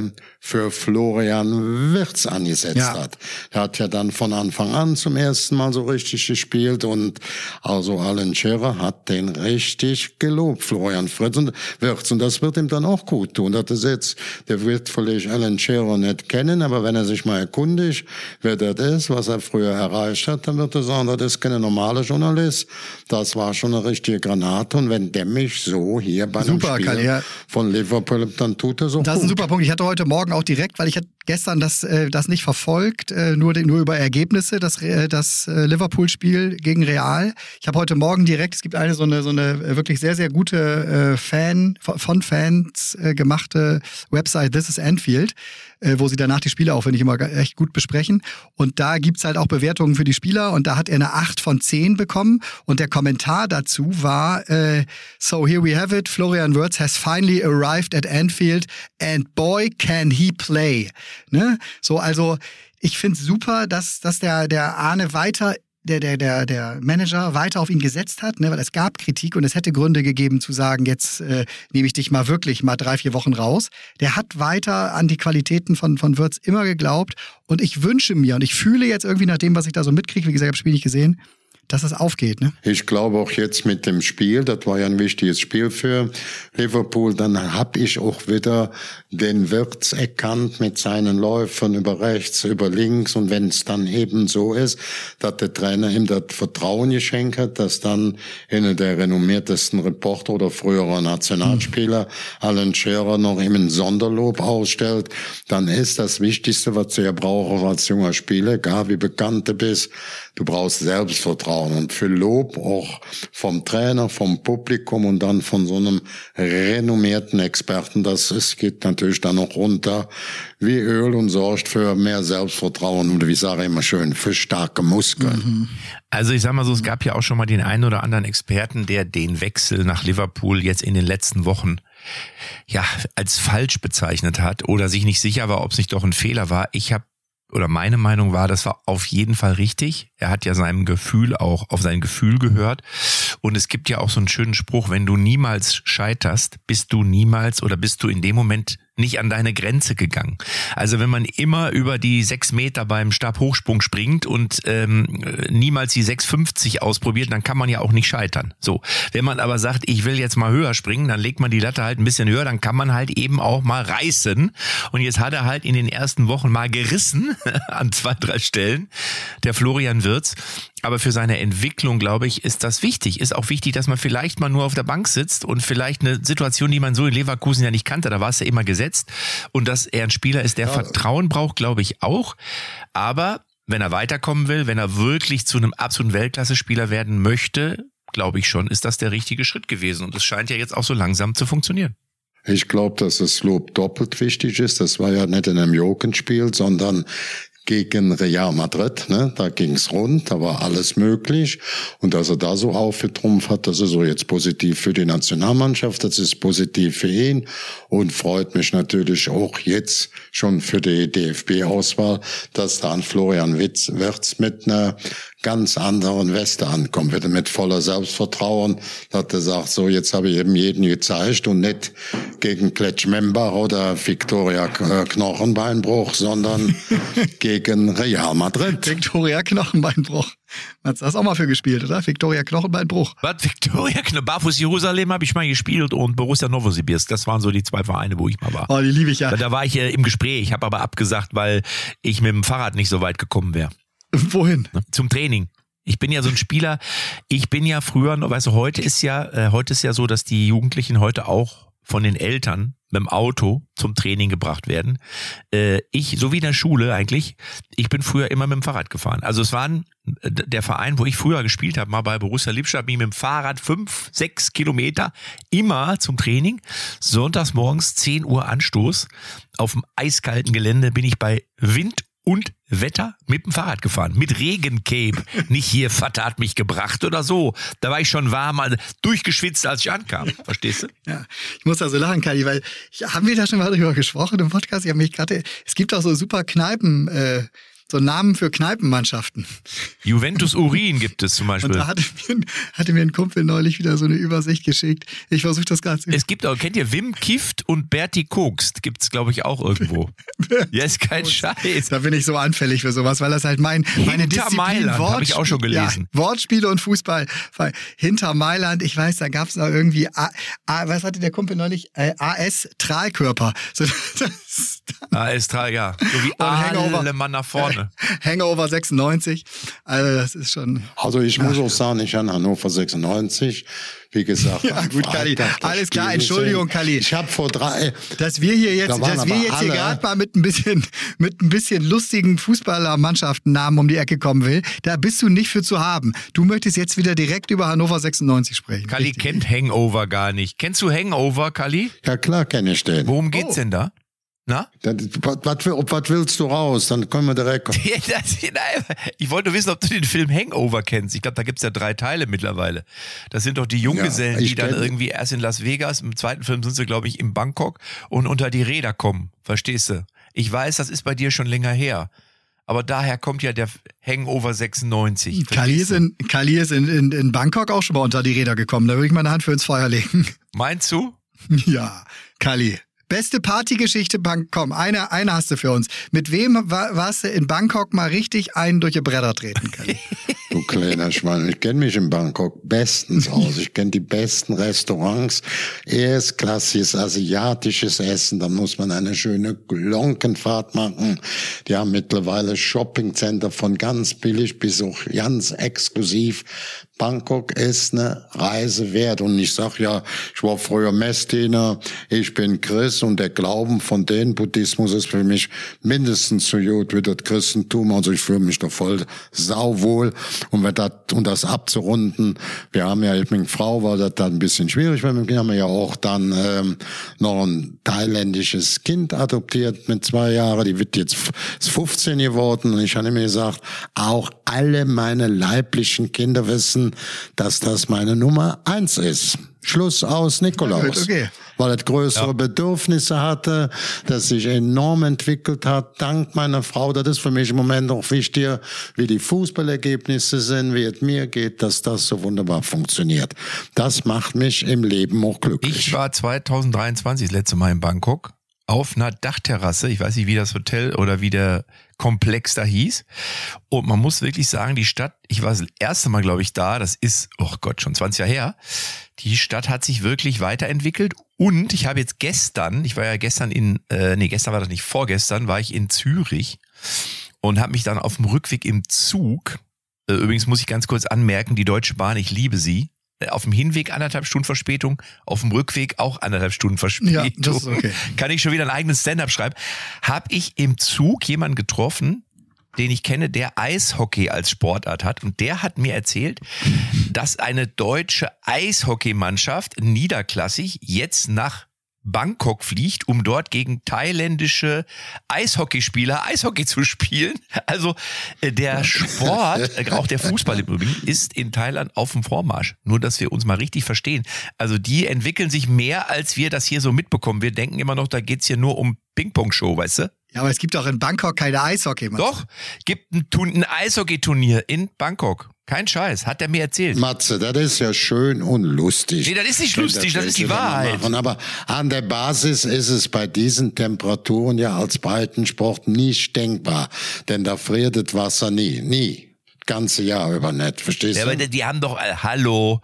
für Florian Wirtz angesetzt Ja. hat. Er hat ja dann von Anfang an zum ersten Mal so richtig gespielt und also Alan Shearer hat den richtig gelobt, Florian Fritz und Wirtz. Und das wird ihm dann auch gut tun. Das ist jetzt, der wird vielleicht Alan Shearer nicht kennen, aber wenn er sich mal erkundigt, wer das ist, was er früher erreicht hat, dann wird er sagen, das ist keine normale Journalist. Das war schon eine richtige Granate. Und wenn der mich so hier bei einem Super, Spiel Kalle, ja. von Liverpool, dann tut er so Das ist ein gut. super Punkt. Ich hatte heute Morgen auch direkt, weil ich hatte gestern das, äh, das nicht verfolgt, äh, nur, nur über Ergebnisse, das, äh, das äh, Liverpool-Spiel gegen Real. Ich habe heute Morgen direkt, es gibt eine so eine, so eine äh, wirklich sehr, sehr gute äh, Fan, von Fans äh, gemachte Website This is Anfield, äh, wo sie danach die Spiele auch, finde ich, immer echt gut besprechen. Und da gibt's halt auch Bewertungen für die Spieler und da hat er eine acht von zehn bekommen und der Kommentar dazu war, äh, so here we have it, Florian Wirtz has finally arrived at Anfield and boy can he play. Ne? So, also ich finde es super, dass, dass der, der Arne weiter der, der, der, der Manager weiter auf ihn gesetzt hat, ne, weil es gab Kritik und es hätte Gründe gegeben zu sagen, jetzt äh, nehme ich dich mal wirklich mal drei, vier Wochen raus. Der hat weiter an die Qualitäten von, von Wirtz immer geglaubt und ich wünsche mir und ich fühle jetzt irgendwie nach dem, was ich da so mitkriege, wie gesagt, ich habe das Spiel nicht gesehen, dass das aufgeht, ne? Ich glaube auch jetzt mit dem Spiel, das war ja ein wichtiges Spiel für Liverpool, dann hab ich auch wieder den Wirtz erkannt mit seinen Läufen über rechts, über links und wenn es dann eben so ist, dass der Trainer ihm das Vertrauen geschenkt hat, dass dann einer der renommiertesten Reporter oder früherer Nationalspieler, mhm. Alan Shearer, noch ihm ein Sonderlob ausstellt, dann ist das Wichtigste, was du ja brauchst als junger Spieler, egal wie bekannt du bist, du brauchst Selbstvertrauen. Und für Lob auch vom Trainer, vom Publikum und dann von so einem renommierten Experten, das ist, geht natürlich dann noch runter wie Öl und sorgt für mehr Selbstvertrauen und wie ich sage immer schön, für starke Muskeln. Mhm. Also ich sag mal so, es gab ja auch schon mal den einen oder anderen Experten, der den Wechsel nach Liverpool jetzt in den letzten Wochen ja als falsch bezeichnet hat oder sich nicht sicher war, ob es nicht doch ein Fehler war. Ich habe oder meine Meinung war, das war auf jeden Fall richtig. Er hat ja seinem Gefühl auch, auf sein Gefühl gehört. Und es gibt ja auch so einen schönen Spruch, wenn du niemals scheiterst, bist du niemals oder bist du in dem Moment nicht an deine Grenze gegangen. Also wenn man immer über die sechs Meter beim Stabhochsprung springt und ähm, niemals die sechs fünfzig ausprobiert, dann kann man ja auch nicht scheitern. So, wenn man aber sagt, ich will jetzt mal höher springen, dann legt man die Latte halt ein bisschen höher, dann kann man halt eben auch mal reißen. Und jetzt hat er halt in den ersten Wochen mal gerissen an zwei, drei Stellen, der Florian Wirtz. Aber für seine Entwicklung, glaube ich, ist das wichtig. Ist auch wichtig, dass man vielleicht mal nur auf der Bank sitzt und vielleicht eine Situation, die man so in Leverkusen ja nicht kannte, da war es ja immer gesetzt. Und dass er ein Spieler ist, der ja. Vertrauen braucht, glaube ich auch. Aber wenn er weiterkommen will, wenn er wirklich zu einem absoluten Weltklasse-Spieler werden möchte, glaube ich schon, ist das der richtige Schritt gewesen. Und es scheint ja jetzt auch so langsam zu funktionieren. Ich glaube, dass das Lob doppelt wichtig ist. Das war ja nicht in einem Jokenspiel, sondern gegen Real Madrid, ne, da ging's rund, da war alles möglich und dass er da so aufgetrumpft hat, das ist so jetzt positiv für die Nationalmannschaft, das ist positiv für ihn und freut mich natürlich auch jetzt schon für die D F B-Auswahl, dass da ein Florian Wirtz mit einer ganz anderen Weste ankommt, wieder mit voller Selbstvertrauen, dass er sagt, so jetzt habe ich eben jeden gezeigt und nicht gegen Kletschmembach oder Viktoria Knochenbeinbruch, sondern gegen Real Madrid. Viktoria Knochenbeinbruch. Hast du das auch mal für gespielt, oder? Viktoria Knochenbeinbruch. Was? Viktoria Knochenbeinbruch? Barfuß Jerusalem habe ich mal gespielt und Borussia Novosibirsk. Das waren so die zwei Vereine, wo ich mal war. Oh, die liebe ich ja. Da, da war ich äh, im Gespräch, habe aber abgesagt, weil ich mit dem Fahrrad nicht so weit gekommen wäre. Wohin? Zum Training. Ich bin ja so ein Spieler, ich bin ja früher, weißt du, heute ist ja, äh, heute ist ja so, dass die Jugendlichen heute auch von den Eltern mit dem Auto zum Training gebracht werden. Äh, ich, so wie in der Schule eigentlich, ich bin früher immer mit dem Fahrrad gefahren. Also es war ein, der Verein, wo ich früher gespielt habe, mal bei Borussia Lippstadt, bin ich mit dem Fahrrad fünf, sechs Kilometer immer zum Training. Sonntags morgens zehn Uhr Anstoß. Auf dem eiskalten Gelände bin ich bei Wind und Wetter mit dem Fahrrad gefahren, mit Regencape. Nicht hier, Vater hat mich gebracht oder so. Da war ich schon warm, also durchgeschwitzt, als ich ankam. Verstehst du? Ja, ich muss da so lachen, Kali, weil ich, haben wir da schon mal drüber gesprochen im Podcast? Ich habe mich gerade, es gibt auch so super Kneipen, äh, so Namen für Kneipenmannschaften. Juventus Urin gibt es zum Beispiel. Und da hatte mir, hatte mir ein Kumpel neulich wieder so eine Übersicht geschickt. Ich versuche das gerade zu... Es gibt auch, kennt ihr Wim Kift und Berti Kokst? Gibt's, glaube ich, auch irgendwo. Ja, ist kein Scheiß. Da bin ich so anfällig für sowas, weil das halt mein, meine Hinter Disziplin... Mailand, Wort, habe ich auch schon gelesen. Ja, Wortspiele und Fußball. Hinter Mailand, ich weiß, da gab es noch irgendwie... A, A, was hatte der Kumpel neulich? Äh, A S Trahlkörper. So, das, A S Trahl, ja. So wie Hangover. alle Mann nach vorne. Hangover sechsundneunzig. Also das ist schon... Also ich muss auch sagen, ich an Hannover sechsundneunzig, wie gesagt. Ja gut, Kalli. Alles klar, Entschuldigung, Kalli. Ich habe vor drei... Dass wir hier jetzt, Da waren dass wir aber jetzt hier alle- gerade mal mit ein bisschen, mit ein bisschen lustigen Fußballermannschaften-Namen um die Ecke kommen will, da bist du nicht für zu haben. Du möchtest jetzt wieder direkt über Hannover sechsundneunzig sprechen. Kalli Richtig. kennt Hangover gar nicht. Kennst du Hangover, Kalli? Ja klar kenne ich den. Worum geht's Oh. denn da? Na? Das- Was, was, will- was willst du raus? Dann können wir direkt... Ja, das, nein, ich wollte nur wissen, ob du den Film Hangover kennst. Ich glaube, da gibt's ja drei Teile mittlerweile. Das sind doch die Junggesellen, Ja, ich die dann kenn- irgendwie erst in Las Vegas, im zweiten Film sind sie, glaube ich, in Bangkok und unter die Räder kommen. Verstehst du? Ich weiß, das ist bei dir schon länger her. Aber daher kommt ja der Hangover sechsundneunzig. Kalli ist, in, Kalli ist in, in, in Bangkok auch schon mal unter die Räder gekommen. Da würde ich meine Hand für ins Feuer legen. Meinst du? Ja, Kalli. Beste Partygeschichte Bangkok. Komm, eine, eine hast du für uns. Mit wem war, warst du in Bangkok mal richtig einen durch die Bretter treten können? Du kleiner Schwein, ich kenne mich in Bangkok bestens aus. Ich kenne die besten Restaurants, erstklassiges asiatisches Essen. Da muss man eine schöne Glonkenfahrt machen. Die haben mittlerweile Shoppingcenter von ganz billig bis auch ganz exklusiv. Bangkok ist eine Reise wert. Und ich sag ja, ich war früher Messdiener, ich bin Christ und der Glauben von den Buddhismus ist für mich mindestens so gut wie das Christentum. Also ich fühle mich da voll sauwohl. Und wenn das, um das abzurunden, wir haben ja, mit meiner Frau war das dann ein bisschen schwierig, weil wir haben ja auch dann ähm, noch ein thailändisches Kind adoptiert mit zwei Jahren. Die wird jetzt ist fünfzehn geworden und ich habe mir gesagt, auch alle meine leiblichen Kinder wissen, dass das meine Nummer eins ist. Schluss aus Nikolaus. Okay. Weil es größere Ja. Bedürfnisse hatte, das sich enorm entwickelt hat, dank meiner Frau. Das ist für mich im Moment auch wichtiger, wie die Fußballergebnisse sind, wie es mir geht, dass das so wunderbar funktioniert. Das macht mich im Leben auch glücklich. Ich war zweitausenddreiundzwanzig das letzte Mal in Bangkok auf einer Dachterrasse. Ich weiß nicht, wie das Hotel oder wie der Komplex da hieß. Und man muss wirklich sagen, die Stadt, ich war das erste Mal, glaube ich, da, das ist, oh Gott, schon zwanzig Jahre her. Die Stadt hat sich wirklich weiterentwickelt. Und ich habe jetzt gestern, ich war ja gestern in, äh, nee, gestern war das nicht, vorgestern war ich in Zürich und habe mich dann auf dem Rückweg im Zug, äh, übrigens muss ich ganz kurz anmerken, die Deutsche Bahn, ich liebe sie. Auf dem Hinweg anderthalb Stunden Verspätung, auf dem Rückweg auch anderthalb Stunden Verspätung. Ja, das ist okay. Kann ich schon wieder einen eigenen Stand-up schreiben. Habe ich im Zug jemanden getroffen, den ich kenne, der Eishockey als Sportart hat. Und der hat mir erzählt, dass eine deutsche Eishockeymannschaft, niederklassig, jetzt nach Bangkok fliegt, um dort gegen thailändische Eishockeyspieler Eishockey zu spielen. Also äh, der Sport, äh, auch der Fußball im Übrigen, ist in Thailand auf dem Vormarsch. Nur, dass wir uns mal richtig verstehen. Also die entwickeln sich mehr, als wir das hier so mitbekommen. Wir denken immer noch, da geht's hier nur um Ping-Pong-Show, weißt du? Ja, aber es gibt doch in Bangkok keine Eishockey. Doch, gibt ein, Tun- ein Eishockeyturnier in Bangkok. Kein Scheiß, hat er mir erzählt. Matze, das ist ja schön und lustig. Nee, das ist nicht Wenn lustig, das ist die welche dann Wahrheit. machen. Aber an der Basis ist es bei diesen Temperaturen ja als Breitensport nicht denkbar. Denn da friert das Wasser nie, nie. Ganze Jahr über nicht, verstehst Ja, du? aber die, die haben doch, äh, hallo,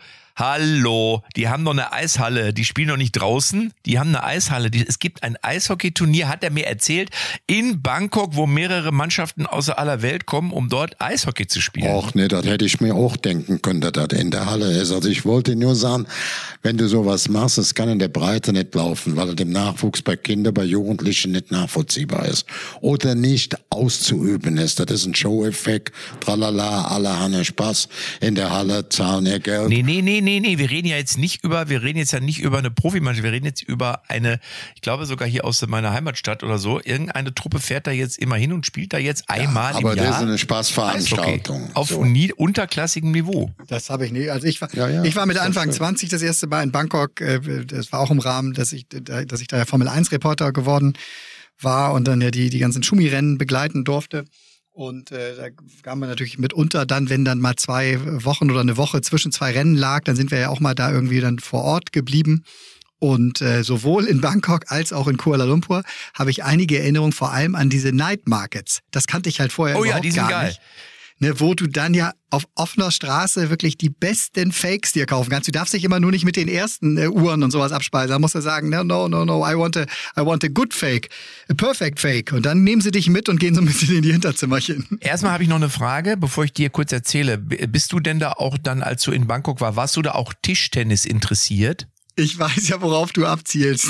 hallo, die haben doch eine Eishalle, die spielen doch nicht draußen, die haben eine Eishalle. Die, es gibt ein Eishockeyturnier, hat er mir erzählt, in Bangkok, wo mehrere Mannschaften außer aller Welt kommen, um dort Eishockey zu spielen. Och, nee, das hätte ich mir auch denken können, dass das in der Halle ist. Also ich wollte nur sagen, wenn du sowas machst, es kann in der Breite nicht laufen, weil es im Nachwuchs bei Kindern, bei Jugendlichen nicht nachvollziehbar ist. Oder nicht auszuüben ist. Das ist ein Show-Effekt. Tralala, alle haben Spaß in der Halle, zahlen ihr Geld. Nee, nee, nee, nee, nee, wir reden ja jetzt nicht über, wir reden jetzt ja nicht über eine Profimannschaft, wir reden jetzt über eine, ich glaube sogar hier aus meiner Heimatstadt oder so, irgendeine Truppe fährt da jetzt immer hin und spielt da jetzt einmal aber im das Jahr. ist eine Spaßveranstaltung. Eishockey. Auf So. nie, unterklassigem Niveau. Das habe ich nicht. Also ich war, Ja, ja, ich war mit ist doch Anfang schön. zwanzig das erste Mal in Bangkok. äh, Das war auch im Rahmen, dass ich, dass ich da ja Formel eins Reporter geworden war und dann ja die, die ganzen Schumi-Rennen begleiten durfte. Und äh, da kam man natürlich mitunter dann, wenn dann mal zwei Wochen oder eine Woche zwischen zwei Rennen lag, dann sind wir ja auch mal da irgendwie dann vor Ort geblieben. Und äh, sowohl in Bangkok als auch in Kuala Lumpur habe ich einige Erinnerungen, vor allem an diese Night Markets. Das kannte ich halt vorher Oh ja, überhaupt die sind gar geil. nicht. Ne, wo du dann ja auf offener Straße wirklich die besten Fakes dir kaufen kannst. Du darfst dich immer nur nicht mit den ersten äh, Uhren und sowas abspeisen. Da musst du sagen, no, no, no, no, I want a, I want a good fake, a perfect fake. Und dann nehmen sie dich mit und gehen so ein bisschen in die Hinterzimmerchen. Erstmal habe ich noch eine Frage, bevor ich dir kurz erzähle. B- Bist du denn da auch dann, als du in Bangkok war, warst du da auch Tischtennis interessiert? Ich weiß ja, worauf du abzielst.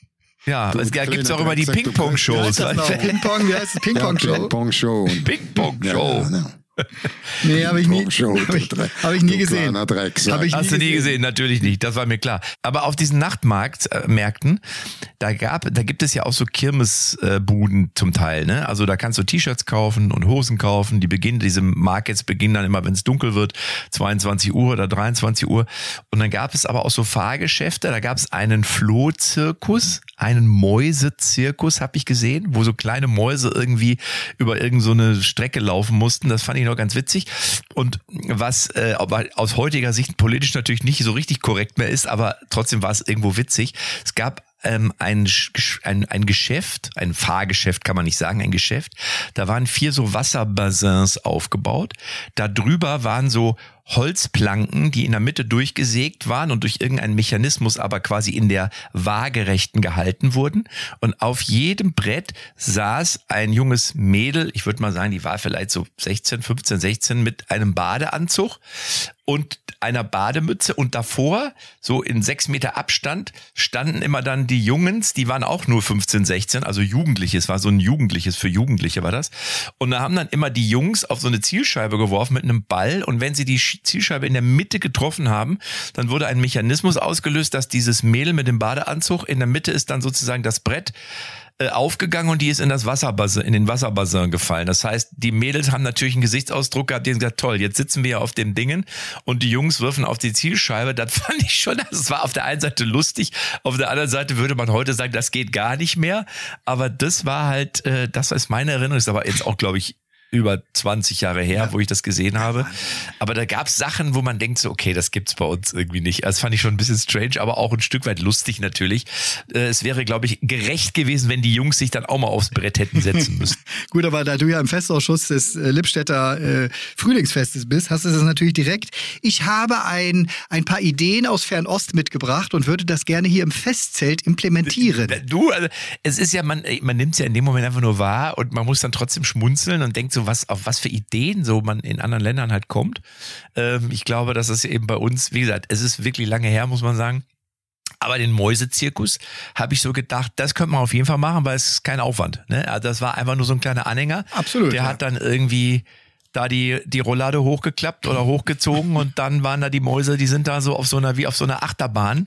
Ja, Du es gibt Trainer, auch immer die du- du- Wie heißt Ping-Pong-Shows. das noch? Ping-Pong, wie heißt das? Ping-Pong-Show? Ping-Pong-Show. Ping-Pong-Show. Ja, ja. Nee, habe ich nie, Ping-Pong-Show, hab ich, du Dreck- hab ich nie du gesehen. kleiner Drecksack. Hab ich Hast du nie gesehen? Natürlich nicht, das war mir klar. Aber auf diesen Nachtmarkt-Märkten, da gab, da gibt es ja auch so Kirmesbuden zum Teil, ne? Also da kannst du T-Shirts kaufen und Hosen kaufen. Die beginnen, diese Markets beginnen dann immer, wenn es dunkel wird, zweiundzwanzig Uhr oder dreiundzwanzig Uhr. Und dann gab es aber auch so Fahrgeschäfte. Da gab es einen Flohzirkus, einen Mäusezirkus, habe ich gesehen, wo so kleine Mäuse irgendwie über irgend so eine Strecke laufen mussten. Das fand ich noch ganz witzig. Und was äh, aber aus heutiger Sicht politisch natürlich nicht so richtig korrekt mehr ist, aber trotzdem war es irgendwo witzig. Es gab ähm, ein, ein, ein Geschäft, ein Fahrgeschäft kann man nicht sagen, ein Geschäft. Da waren vier so Wasserbassins aufgebaut. Da drüber waren so Holzplanken, die in der Mitte durchgesägt waren und durch irgendeinen Mechanismus aber quasi in der Waagerechten gehalten wurden. Und auf jedem Brett saß ein junges Mädel, ich würde mal sagen, die war vielleicht so sechzehn, fünfzehn, sechzehn, mit einem Badeanzug und einer Bademütze. Und davor, so in sechs Meter Abstand, standen immer dann die Jungens, die waren auch nur fünfzehn, sechzehn, also Jugendliche. Es war so ein Jugendliches, für Jugendliche war das. Und da haben dann immer die Jungs auf so eine Zielscheibe geworfen mit einem Ball. Und wenn sie die Zielscheibe in der Mitte getroffen haben, dann wurde ein Mechanismus ausgelöst, dass dieses Mädel mit dem Badeanzug, in der Mitte ist dann sozusagen das Brett äh, aufgegangen und die ist in das Wasserbassin, in den Wasserbassin gefallen. Das heißt, die Mädels haben natürlich einen Gesichtsausdruck gehabt, die haben gesagt, toll, jetzt sitzen wir ja auf dem Dingen und die Jungs wirfen auf die Zielscheibe. Das fand ich schon, das war auf der einen Seite lustig, auf der anderen Seite würde man heute sagen, das geht gar nicht mehr. Aber das war halt, äh, das ist meine Erinnerung, ist aber jetzt auch, glaube ich, über zwanzig Jahre her, wo ich das gesehen habe. Aber da gab es Sachen, wo man denkt so, okay, das gibt's bei uns irgendwie nicht. Das fand ich schon ein bisschen strange, aber auch ein Stück weit lustig natürlich. Äh, es wäre, glaube ich, gerecht gewesen, wenn die Jungs sich dann auch mal aufs Brett hätten setzen müssen. Gut, aber da du ja im Festausschuss des äh, Lippstädter äh, Frühlingsfestes bist, hast du das natürlich direkt. Ich habe ein, ein paar Ideen aus Fernost mitgebracht und würde das gerne hier im Festzelt implementieren. Du, also, es ist ja, man, man nimmt es ja in dem Moment einfach nur wahr und man muss dann trotzdem schmunzeln und denkt so, was, auf was für Ideen so man in anderen Ländern halt kommt. Ähm, ich glaube, dass es eben bei uns, wie gesagt, es ist wirklich lange her, muss man sagen. Aber den Mäusezirkus habe ich so gedacht, das könnte man auf jeden Fall machen, weil es ist kein Aufwand. Ne? Also das war einfach nur so ein kleiner Anhänger. Absolut, Der ja. hat dann irgendwie da die, die Rollade hochgeklappt oder hochgezogen und dann waren da die Mäuse, die sind da so auf so einer, wie auf so einer Achterbahn,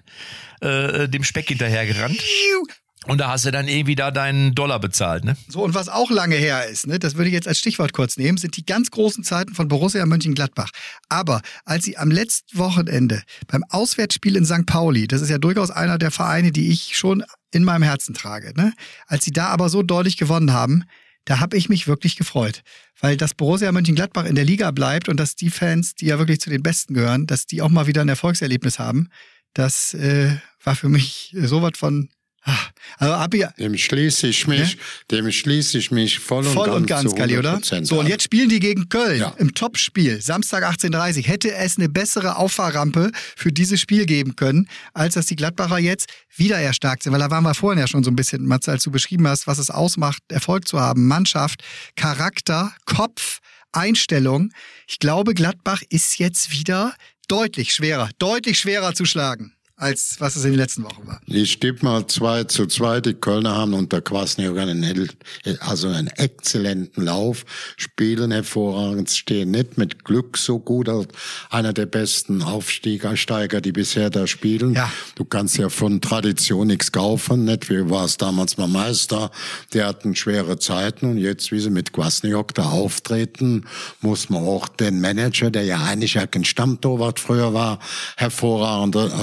äh, dem Speck hinterhergerannt. Und da hast du dann irgendwie da deinen Dollar bezahlt, ne? So, und was auch lange her ist, ne, das würde ich jetzt als Stichwort kurz nehmen, sind die ganz großen Zeiten von Borussia Mönchengladbach. Aber als sie am letzten Wochenende beim Auswärtsspiel in Sankt Pauli, das ist ja durchaus einer der Vereine, die ich schon in meinem Herzen trage, ne, als sie da aber so deutlich gewonnen haben, da habe ich mich wirklich gefreut. Weil das Borussia Mönchengladbach in der Liga bleibt und dass die Fans, die ja wirklich zu den Besten gehören, dass die auch mal wieder ein Erfolgserlebnis haben, das äh, war für mich sowas von... Also ab hier, Dem schließe ich mich, ja? dem schließe ich mich voll und voll ganz, und ganz, Kalli, oder? So, und jetzt spielen die gegen Köln ja. im Topspiel, Samstag achtzehn Uhr dreißig. Hätte es eine bessere Auffahrrampe für dieses Spiel geben können, als dass die Gladbacher jetzt wieder erstarkt sind. Weil da waren wir vorhin ja schon so ein bisschen, Matze, als du beschrieben hast, was es ausmacht, Erfolg zu haben. Mannschaft, Charakter, Kopf, Einstellung. Ich glaube, Gladbach ist jetzt wieder deutlich schwerer, deutlich schwerer zu schlagen, als was es in den letzten Wochen war. Ich tippe mal zwei zu zwei. Die Kölner haben unter Kwasniok einen, also einen exzellenten Lauf, spielen hervorragend, stehen nicht mit Glück so gut als einer der besten Aufsteiger, die bisher da spielen. Ja. Du kannst ja von Tradition nichts kaufen, nicht? Wie war es damals mal Meister? Die hatten schwere Zeiten und jetzt, wie sie mit Kwasniok da auftreten, muss man auch den Manager, der ja eigentlich ja kein Stammtorwart früher war, hervorragender Job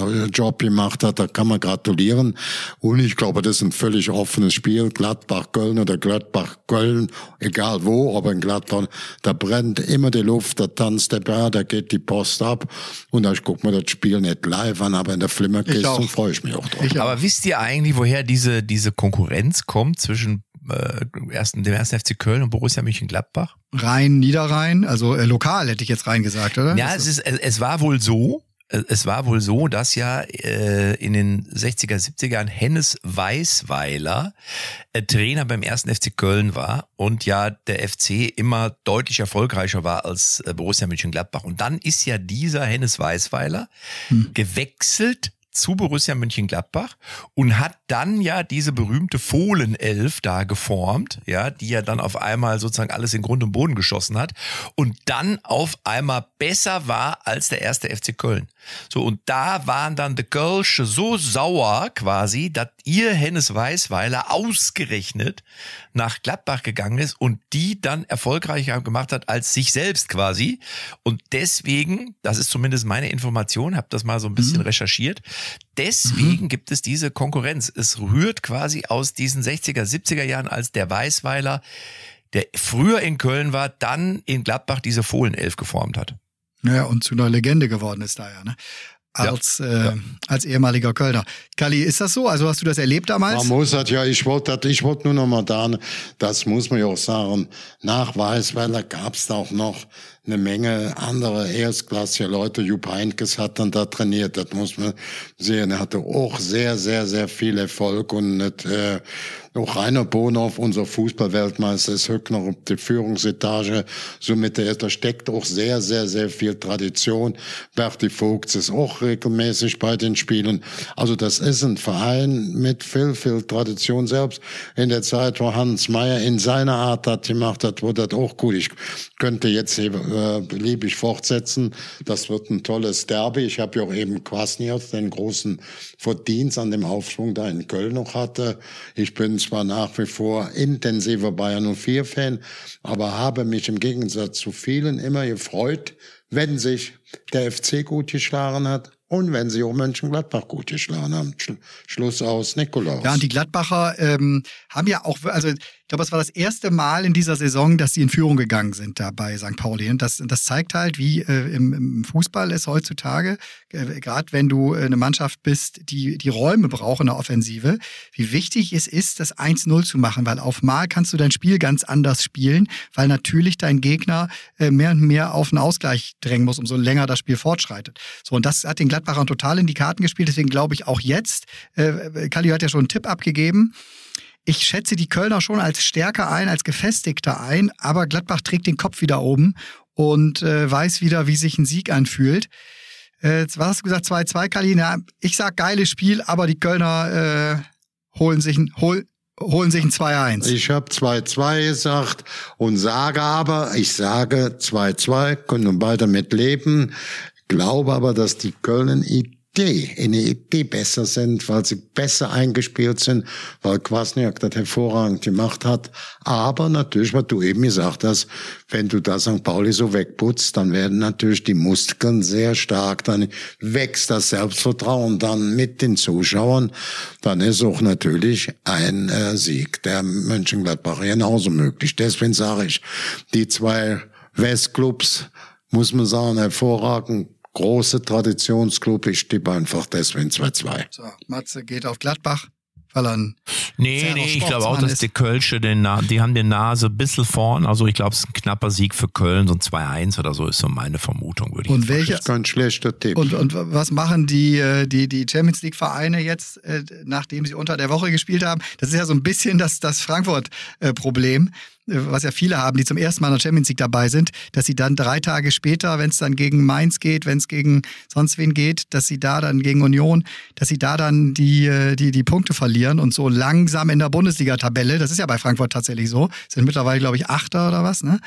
Job gemacht hat, da kann man gratulieren. Und ich glaube, das ist ein völlig offenes Spiel. Gladbach-Köln oder Gladbach-Köln, egal wo, aber in Gladbach, da brennt immer die Luft, da tanzt der Bär, da geht die Post ab. Und ich gucke mir das Spiel nicht live an, aber in der Flimmerkiste und freue ich mich auch drauf. Ich aber wisst ihr eigentlich, woher diese, diese Konkurrenz kommt zwischen äh, ersten, dem ersten F C Köln und Borussia Mönchengladbach? Rhein, Niederrhein, also äh, lokal hätte ich jetzt rein gesagt, oder? Ja, es ist, es war wohl so, es war wohl so, dass ja äh, in den sechziger, siebzigern Hennes Weisweiler äh, Trainer beim ersten F C Köln war und ja der F C immer deutlich erfolgreicher war als äh, Borussia Mönchengladbach. Und dann ist ja dieser Hennes Weisweiler hm. gewechselt zu Borussia Mönchengladbach und hat dann ja diese berühmte Fohlenelf da geformt, ja, die ja dann auf einmal sozusagen alles in Grund und Boden geschossen hat und dann auf einmal besser war als der erste F C Köln. So, und da waren dann die Kölsche so sauer quasi, dass ihr Hennes Weisweiler ausgerechnet nach Gladbach gegangen ist und die dann erfolgreicher gemacht hat als sich selbst quasi. Und deswegen, das ist zumindest meine Information, habe das mal so ein bisschen mhm. recherchiert, deswegen mhm. gibt es diese Konkurrenz. Es rührt quasi aus diesen sechziger, siebziger Jahren, als der Weisweiler, der früher in Köln war, dann in Gladbach diese Fohlenelf geformt hat. Ja, und zu einer Legende geworden ist da ja, ne? Als, ja, äh, ja. als ehemaliger Kölner. Kalli, ist das so? Also hast du das erlebt damals? Man muss das, ja, ich wollte ich wollte nur noch mal da, das muss man ja auch sagen, nach Weisweiler gab es da auch noch eine Menge andere erstklassige Leute. Jupp Heynckes hat dann da trainiert, das muss man sehen. Er hatte auch sehr, sehr, sehr viel Erfolg und nicht, äh, auch Rainer Bonhoff, unser Fußballweltmeister, ist Höckner auf die Führungsetage. Somit, da steckt auch sehr, sehr, sehr viel Tradition. Berti Vogts ist auch regelmäßig bei den Spielen. Also das ist ein Verein mit viel, viel Tradition. Selbst in der Zeit, wo Hans Meyer in seiner Art das gemacht hat, wurde das auch gut. Ich könnte jetzt äh, beliebig fortsetzen. Das wird ein tolles Derby. Ich habe ja auch eben Kwasniok, den großen Verdienst an dem Aufschwung da in Köln noch hatte. Ich bin zwar nach wie vor intensiver Bayern null vier Fan, aber habe mich im Gegensatz zu vielen immer gefreut, wenn sich der F C gut geschlagen hat und wenn sie auch Mönchengladbach gut geschlagen haben. Sch- Schluss aus Nikolaus. Ja, und die Gladbacher ähm, haben ja auch, also ich glaube, es war das erste Mal in dieser Saison, dass sie in Führung gegangen sind da bei Sankt Pauli. Und das, das zeigt halt, wie äh, im, im Fußball ist heutzutage, äh, gerade wenn du äh, eine Mannschaft bist, die die Räume braucht in der Offensive, wie wichtig es ist, das eins null zu machen, weil auf Mal kannst du dein Spiel ganz anders spielen, weil natürlich dein Gegner äh, mehr und mehr auf einen Ausgleich drängen muss, umso länger das Spiel fortschreitet. So, und das hat den Gladbachern total in die Karten gespielt, deswegen glaube ich auch jetzt, äh, Kalli hat ja schon einen Tipp abgegeben, ich schätze die Kölner schon als stärker ein, als gefestigter ein, aber Gladbach trägt den Kopf wieder oben und äh, weiß wieder, wie sich ein Sieg anfühlt. Äh, was hast du gesagt, zwei zwei, Kalli? Ja, ich sag geiles Spiel, aber die Kölner äh, holen sich ein, hol, holen sich ein zwei eins. Ich habe zwei zwei gesagt und sage aber, ich sage zwei zwei, können beide mit leben, glaube aber, dass die Kölner Idee, eine Idee besser sind, weil sie besser eingespielt sind, weil Kwasniok das hervorragend gemacht hat. Aber natürlich, was du eben gesagt hast, wenn du da Sankt Pauli so wegputzt, dann werden natürlich die Muskeln sehr stark, dann wächst das Selbstvertrauen dann mit den Zuschauern. Dann ist auch natürlich ein äh, Sieg der Mönchengladbacher genauso möglich. Deswegen sage ich, die zwei Westclubs, muss man sagen, hervorragend. Große Traditionsclub, ich tippe einfach deswegen zwei zwei. So, Matze geht auf Gladbach, weil er ein Nee, nee, ich glaube auch, dass die Kölsche, den Na- die haben den Nase ein bisschen vorn. Also ich glaube, es ist ein knapper Sieg für Köln, so ein zwei eins oder so ist so meine Vermutung, würde ich und sagen. welche, Das ist kein schlechter Tipp. Und, und was machen die, die, die Champions League Vereine jetzt, nachdem sie unter der Woche gespielt haben? Das ist ja so ein bisschen das, das Frankfurt-Problem, was ja viele haben, die zum ersten Mal in der Champions League dabei sind, dass sie dann drei Tage später, wenn es dann gegen Mainz geht, wenn es gegen sonst wen geht, dass sie da dann gegen Union, dass sie da dann die, die, die Punkte verlieren und so langsam in der Bundesliga-Tabelle, das ist ja bei Frankfurt tatsächlich so, sind mittlerweile, glaube ich, Achter oder was, ne?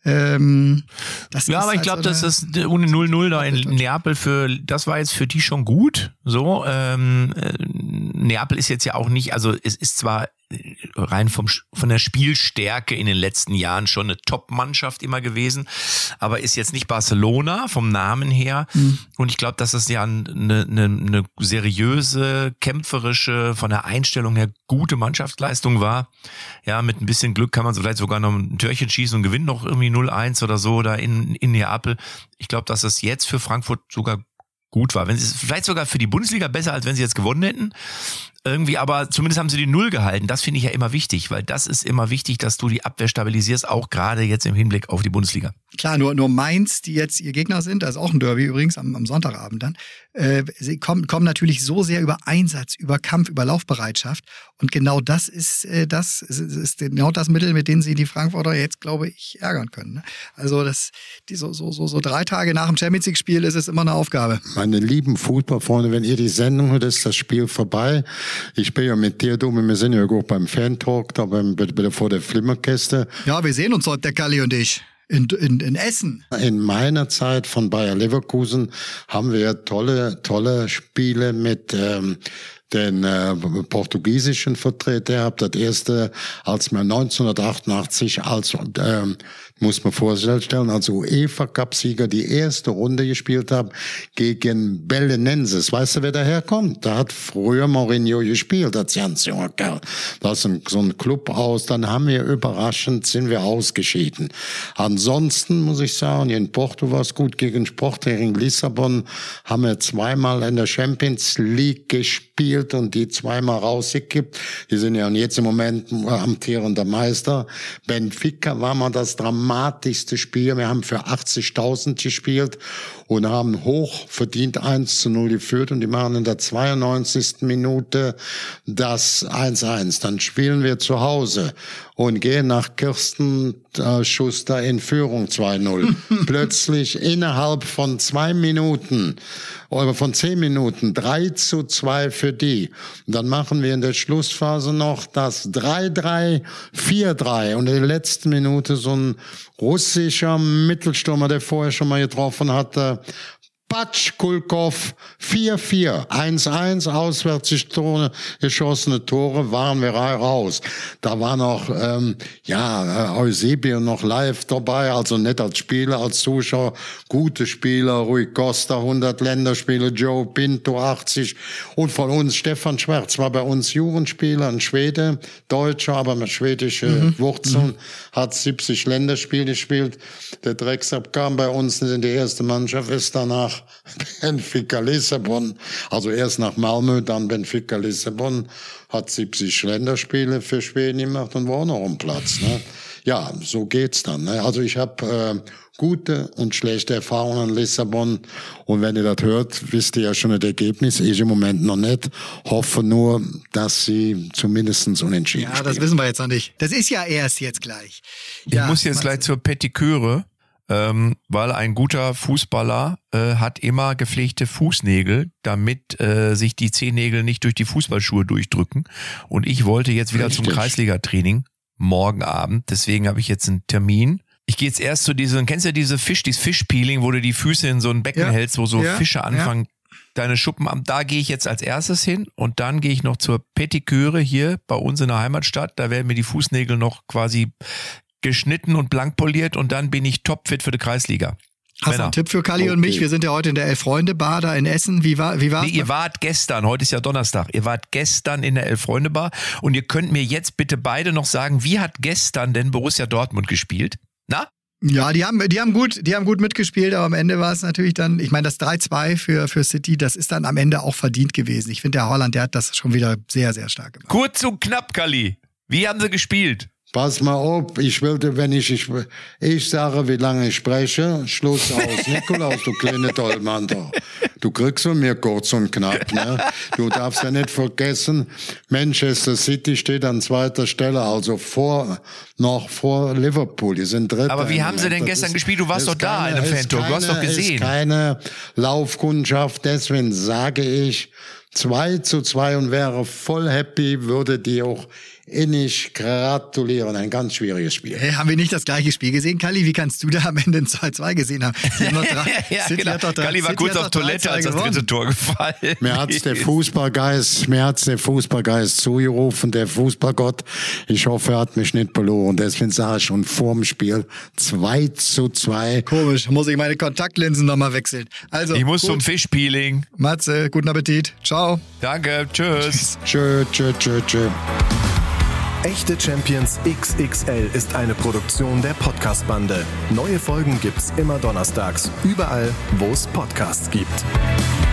Ähm, das ja, aber ich glaube, dass das ohne null null da in Neapel für, das war jetzt für die schon gut. So, ähm, äh, Neapel ist jetzt ja auch nicht, also es ist zwar rein vom, von der Spielstärke in den letzten Jahren schon eine Top-Mannschaft immer gewesen, aber ist jetzt nicht Barcelona vom Namen her. Mhm. Und ich glaube, dass das ja eine, eine, eine seriöse, kämpferische, von der Einstellung her gute Mannschaftsleistung war. Ja, mit ein bisschen Glück kann man so vielleicht sogar noch ein Törchen schießen und gewinnt noch irgendwie null eins oder so da in, in Neapel. Ich glaube, dass das jetzt für Frankfurt sogar gut war. Wenn sie vielleicht sogar für die Bundesliga besser, als wenn sie jetzt gewonnen hätten. Irgendwie, aber zumindest haben sie die Null gehalten. Das finde ich ja immer wichtig, weil das ist immer wichtig, dass du die Abwehr stabilisierst, auch gerade jetzt im Hinblick auf die Bundesliga. Klar, nur, nur Mainz, die jetzt ihr Gegner sind, das ist auch ein Derby übrigens am, am Sonntagabend dann, äh, sie kommen, kommen natürlich so sehr über Einsatz, über Kampf, über Laufbereitschaft und genau das ist äh, das ist, ist genau das Mittel, mit dem sie die Frankfurter jetzt, glaube ich, ärgern können. Ne? Also das, die so, so, so, so drei Tage nach dem Champions-League-Spiel ist es immer eine Aufgabe. Meine lieben Fußballfreunde, wenn ihr die Sendung hört, ist das Spiel vorbei. Ich bin ja mit dir, du, wir sind ja auch beim Fan-Talk, da beim, vor der Flimmerkiste. Ja, wir sehen uns heute, der Kalli und ich. In, in, in Essen. In meiner Zeit von Bayer Leverkusen haben wir tolle, tolle Spiele mit ähm, den äh, portugiesischen Vertreter gehabt. Das erste, als wir neunzehnhundertachtundachtzig als ähm, muss man vorstellen, als UEFA-Cup-Sieger die erste Runde gespielt haben gegen Belenenses. Weißt du, wer daherkommt? Da hat früher Mourinho gespielt, als ganz junger Kerl. Das ist ein, so ein Club aus. Dann haben wir überraschend, sind wir ausgeschieden. Ansonsten muss ich sagen, in Porto war es gut. Gegen Sporting Lissabon haben wir zweimal in der Champions League gespielt und die zweimal rausgekippt. Die sind ja jetzt im Moment amtierender Meister. Benfica war mal das dramatischste Spiel. Wir haben für achtzigtausend gespielt und haben hoch verdient eins zu null geführt und die machen in der zweiundneunzigsten Minute das eins eins. Dann spielen wir zu Hause und gehen nach Kirsten äh, Schuster in Führung zwei null. Plötzlich innerhalb von zwei Minuten oder von zehn Minuten drei zu zwei für die. Und dann machen wir in der Schlussphase noch das drei drei, vier drei und in der letzten Minute so ein russischer Mittelstürmer, der vorher schon mal getroffen hatte, Patsch Kulkov, vier vier, eins eins, auswärts geschossene Tore, waren wir raus. Da war noch, ähm, ja, Eusebio noch live dabei, also nicht als Spieler, als Zuschauer, gute Spieler, Rui Costa, hundert Länderspiele, Joe Pinto, achtzig und von uns Stefan Schwarz, war bei uns Jugendspieler, ein Schwede, Deutscher, aber mit schwedische mhm. Wurzeln, mhm. hat siebzig Länderspiele gespielt. Der Drecksack kam bei uns in die erste Mannschaft, ist danach Benfica Lissabon, also erst nach Malmö, dann Benfica Lissabon, hat siebzig Länderspiele für Schweden gemacht und war auch noch am Platz. Ne? Ja, so geht's dann. Ne? Also ich habe äh, gute und schlechte Erfahrungen in Lissabon und wenn ihr das hört, wisst ihr ja schon das Ergebnis. Ich im Moment noch nicht. Hoffe nur, dass sie zumindest unentschieden Ja, spielen. das wissen wir jetzt noch nicht. Das ist ja erst jetzt gleich. Ja, ich muss jetzt gleich zur Petitköre. Ähm, weil ein guter Fußballer äh, hat immer gepflegte Fußnägel, damit äh, sich die Zehennägel nicht durch die Fußballschuhe durchdrücken. Und ich wollte jetzt wieder Richtig. zum Kreisliga-Training morgen Abend. Deswegen habe ich jetzt einen Termin. Ich gehe jetzt erst zu diesem, kennst du diese Fisch, dieses Fischpeeling, wo du die Füße in so ein Becken ja. hältst, wo so ja. Fische anfangen, ja. deine Schuppen am. Da gehe ich jetzt als erstes hin und dann gehe ich noch zur Petitköre hier bei uns in der Heimatstadt. Da werden mir die Fußnägel noch quasi geschnitten und blank poliert und dann bin ich topfit für die Kreisliga. Hast Männer. du einen Tipp für Kalli okay. und mich? Wir sind ja heute in der Elf-Freunde-Bar da in Essen. Wie war wie war's? Nee, ihr wart gestern, heute ist ja Donnerstag, ihr wart gestern in der Elf-Freunde-Bar und ihr könnt mir jetzt bitte beide noch sagen, wie hat gestern denn Borussia Dortmund gespielt? Na? Ja, die haben, die haben gut, die haben gut mitgespielt, aber am Ende war es natürlich dann, ich meine, das drei zwei für, für City, das ist dann am Ende auch verdient gewesen. Ich finde, der Haaland, der hat das schon wieder sehr, sehr stark gemacht. Kurz und knapp, Kalli. Wie haben sie gespielt? Pass mal auf, ich wollte, wenn ich, ich, ich sage, wie lange ich spreche, Schluss aus. Nikolaus, du kleine Tollmann. Du kriegst von mir kurz und knapp, ne? Du darfst ja nicht vergessen, Manchester City steht an zweiter Stelle, also vor, noch vor Liverpool. Die sind dritter. Aber wie haben sie denn gestern ist, gespielt? Du warst doch da in dem Fantalk, du hast doch gesehen. Ist keine Laufkundschaft, deswegen sage ich, zwei zu zwei und wäre voll happy, würde die auch innig gratulieren. Ein ganz schwieriges Spiel. Hey, haben wir nicht das gleiche Spiel gesehen, Kalli? Wie kannst du da am Ende ein zwei zwei gesehen haben? Sie haben noch drei, ja, City genau. hat doch drei, Kalli war City kurz hat auf doch drei Toilette, zwei als das gewonnen. dritte Tor gefallen Mir hat's der Fußballgeist, mir hat's der Fußballgeist zugerufen, der Fußballgott. Ich hoffe, er hat mich nicht belogen. Deswegen sage ich schon vorm Spiel zwei zu zwei. Komisch, muss ich meine Kontaktlinsen nochmal wechseln. Also, Ich muss gut. zum Fischpeeling. Matze, guten Appetit. Ciao. Danke, tschüss. Tschö, tschö, tschö, tschö. Echte Champions X X L ist eine Produktion der Podcast-Bande. Neue Folgen gibt's immer donnerstags, überall, wo es Podcasts gibt.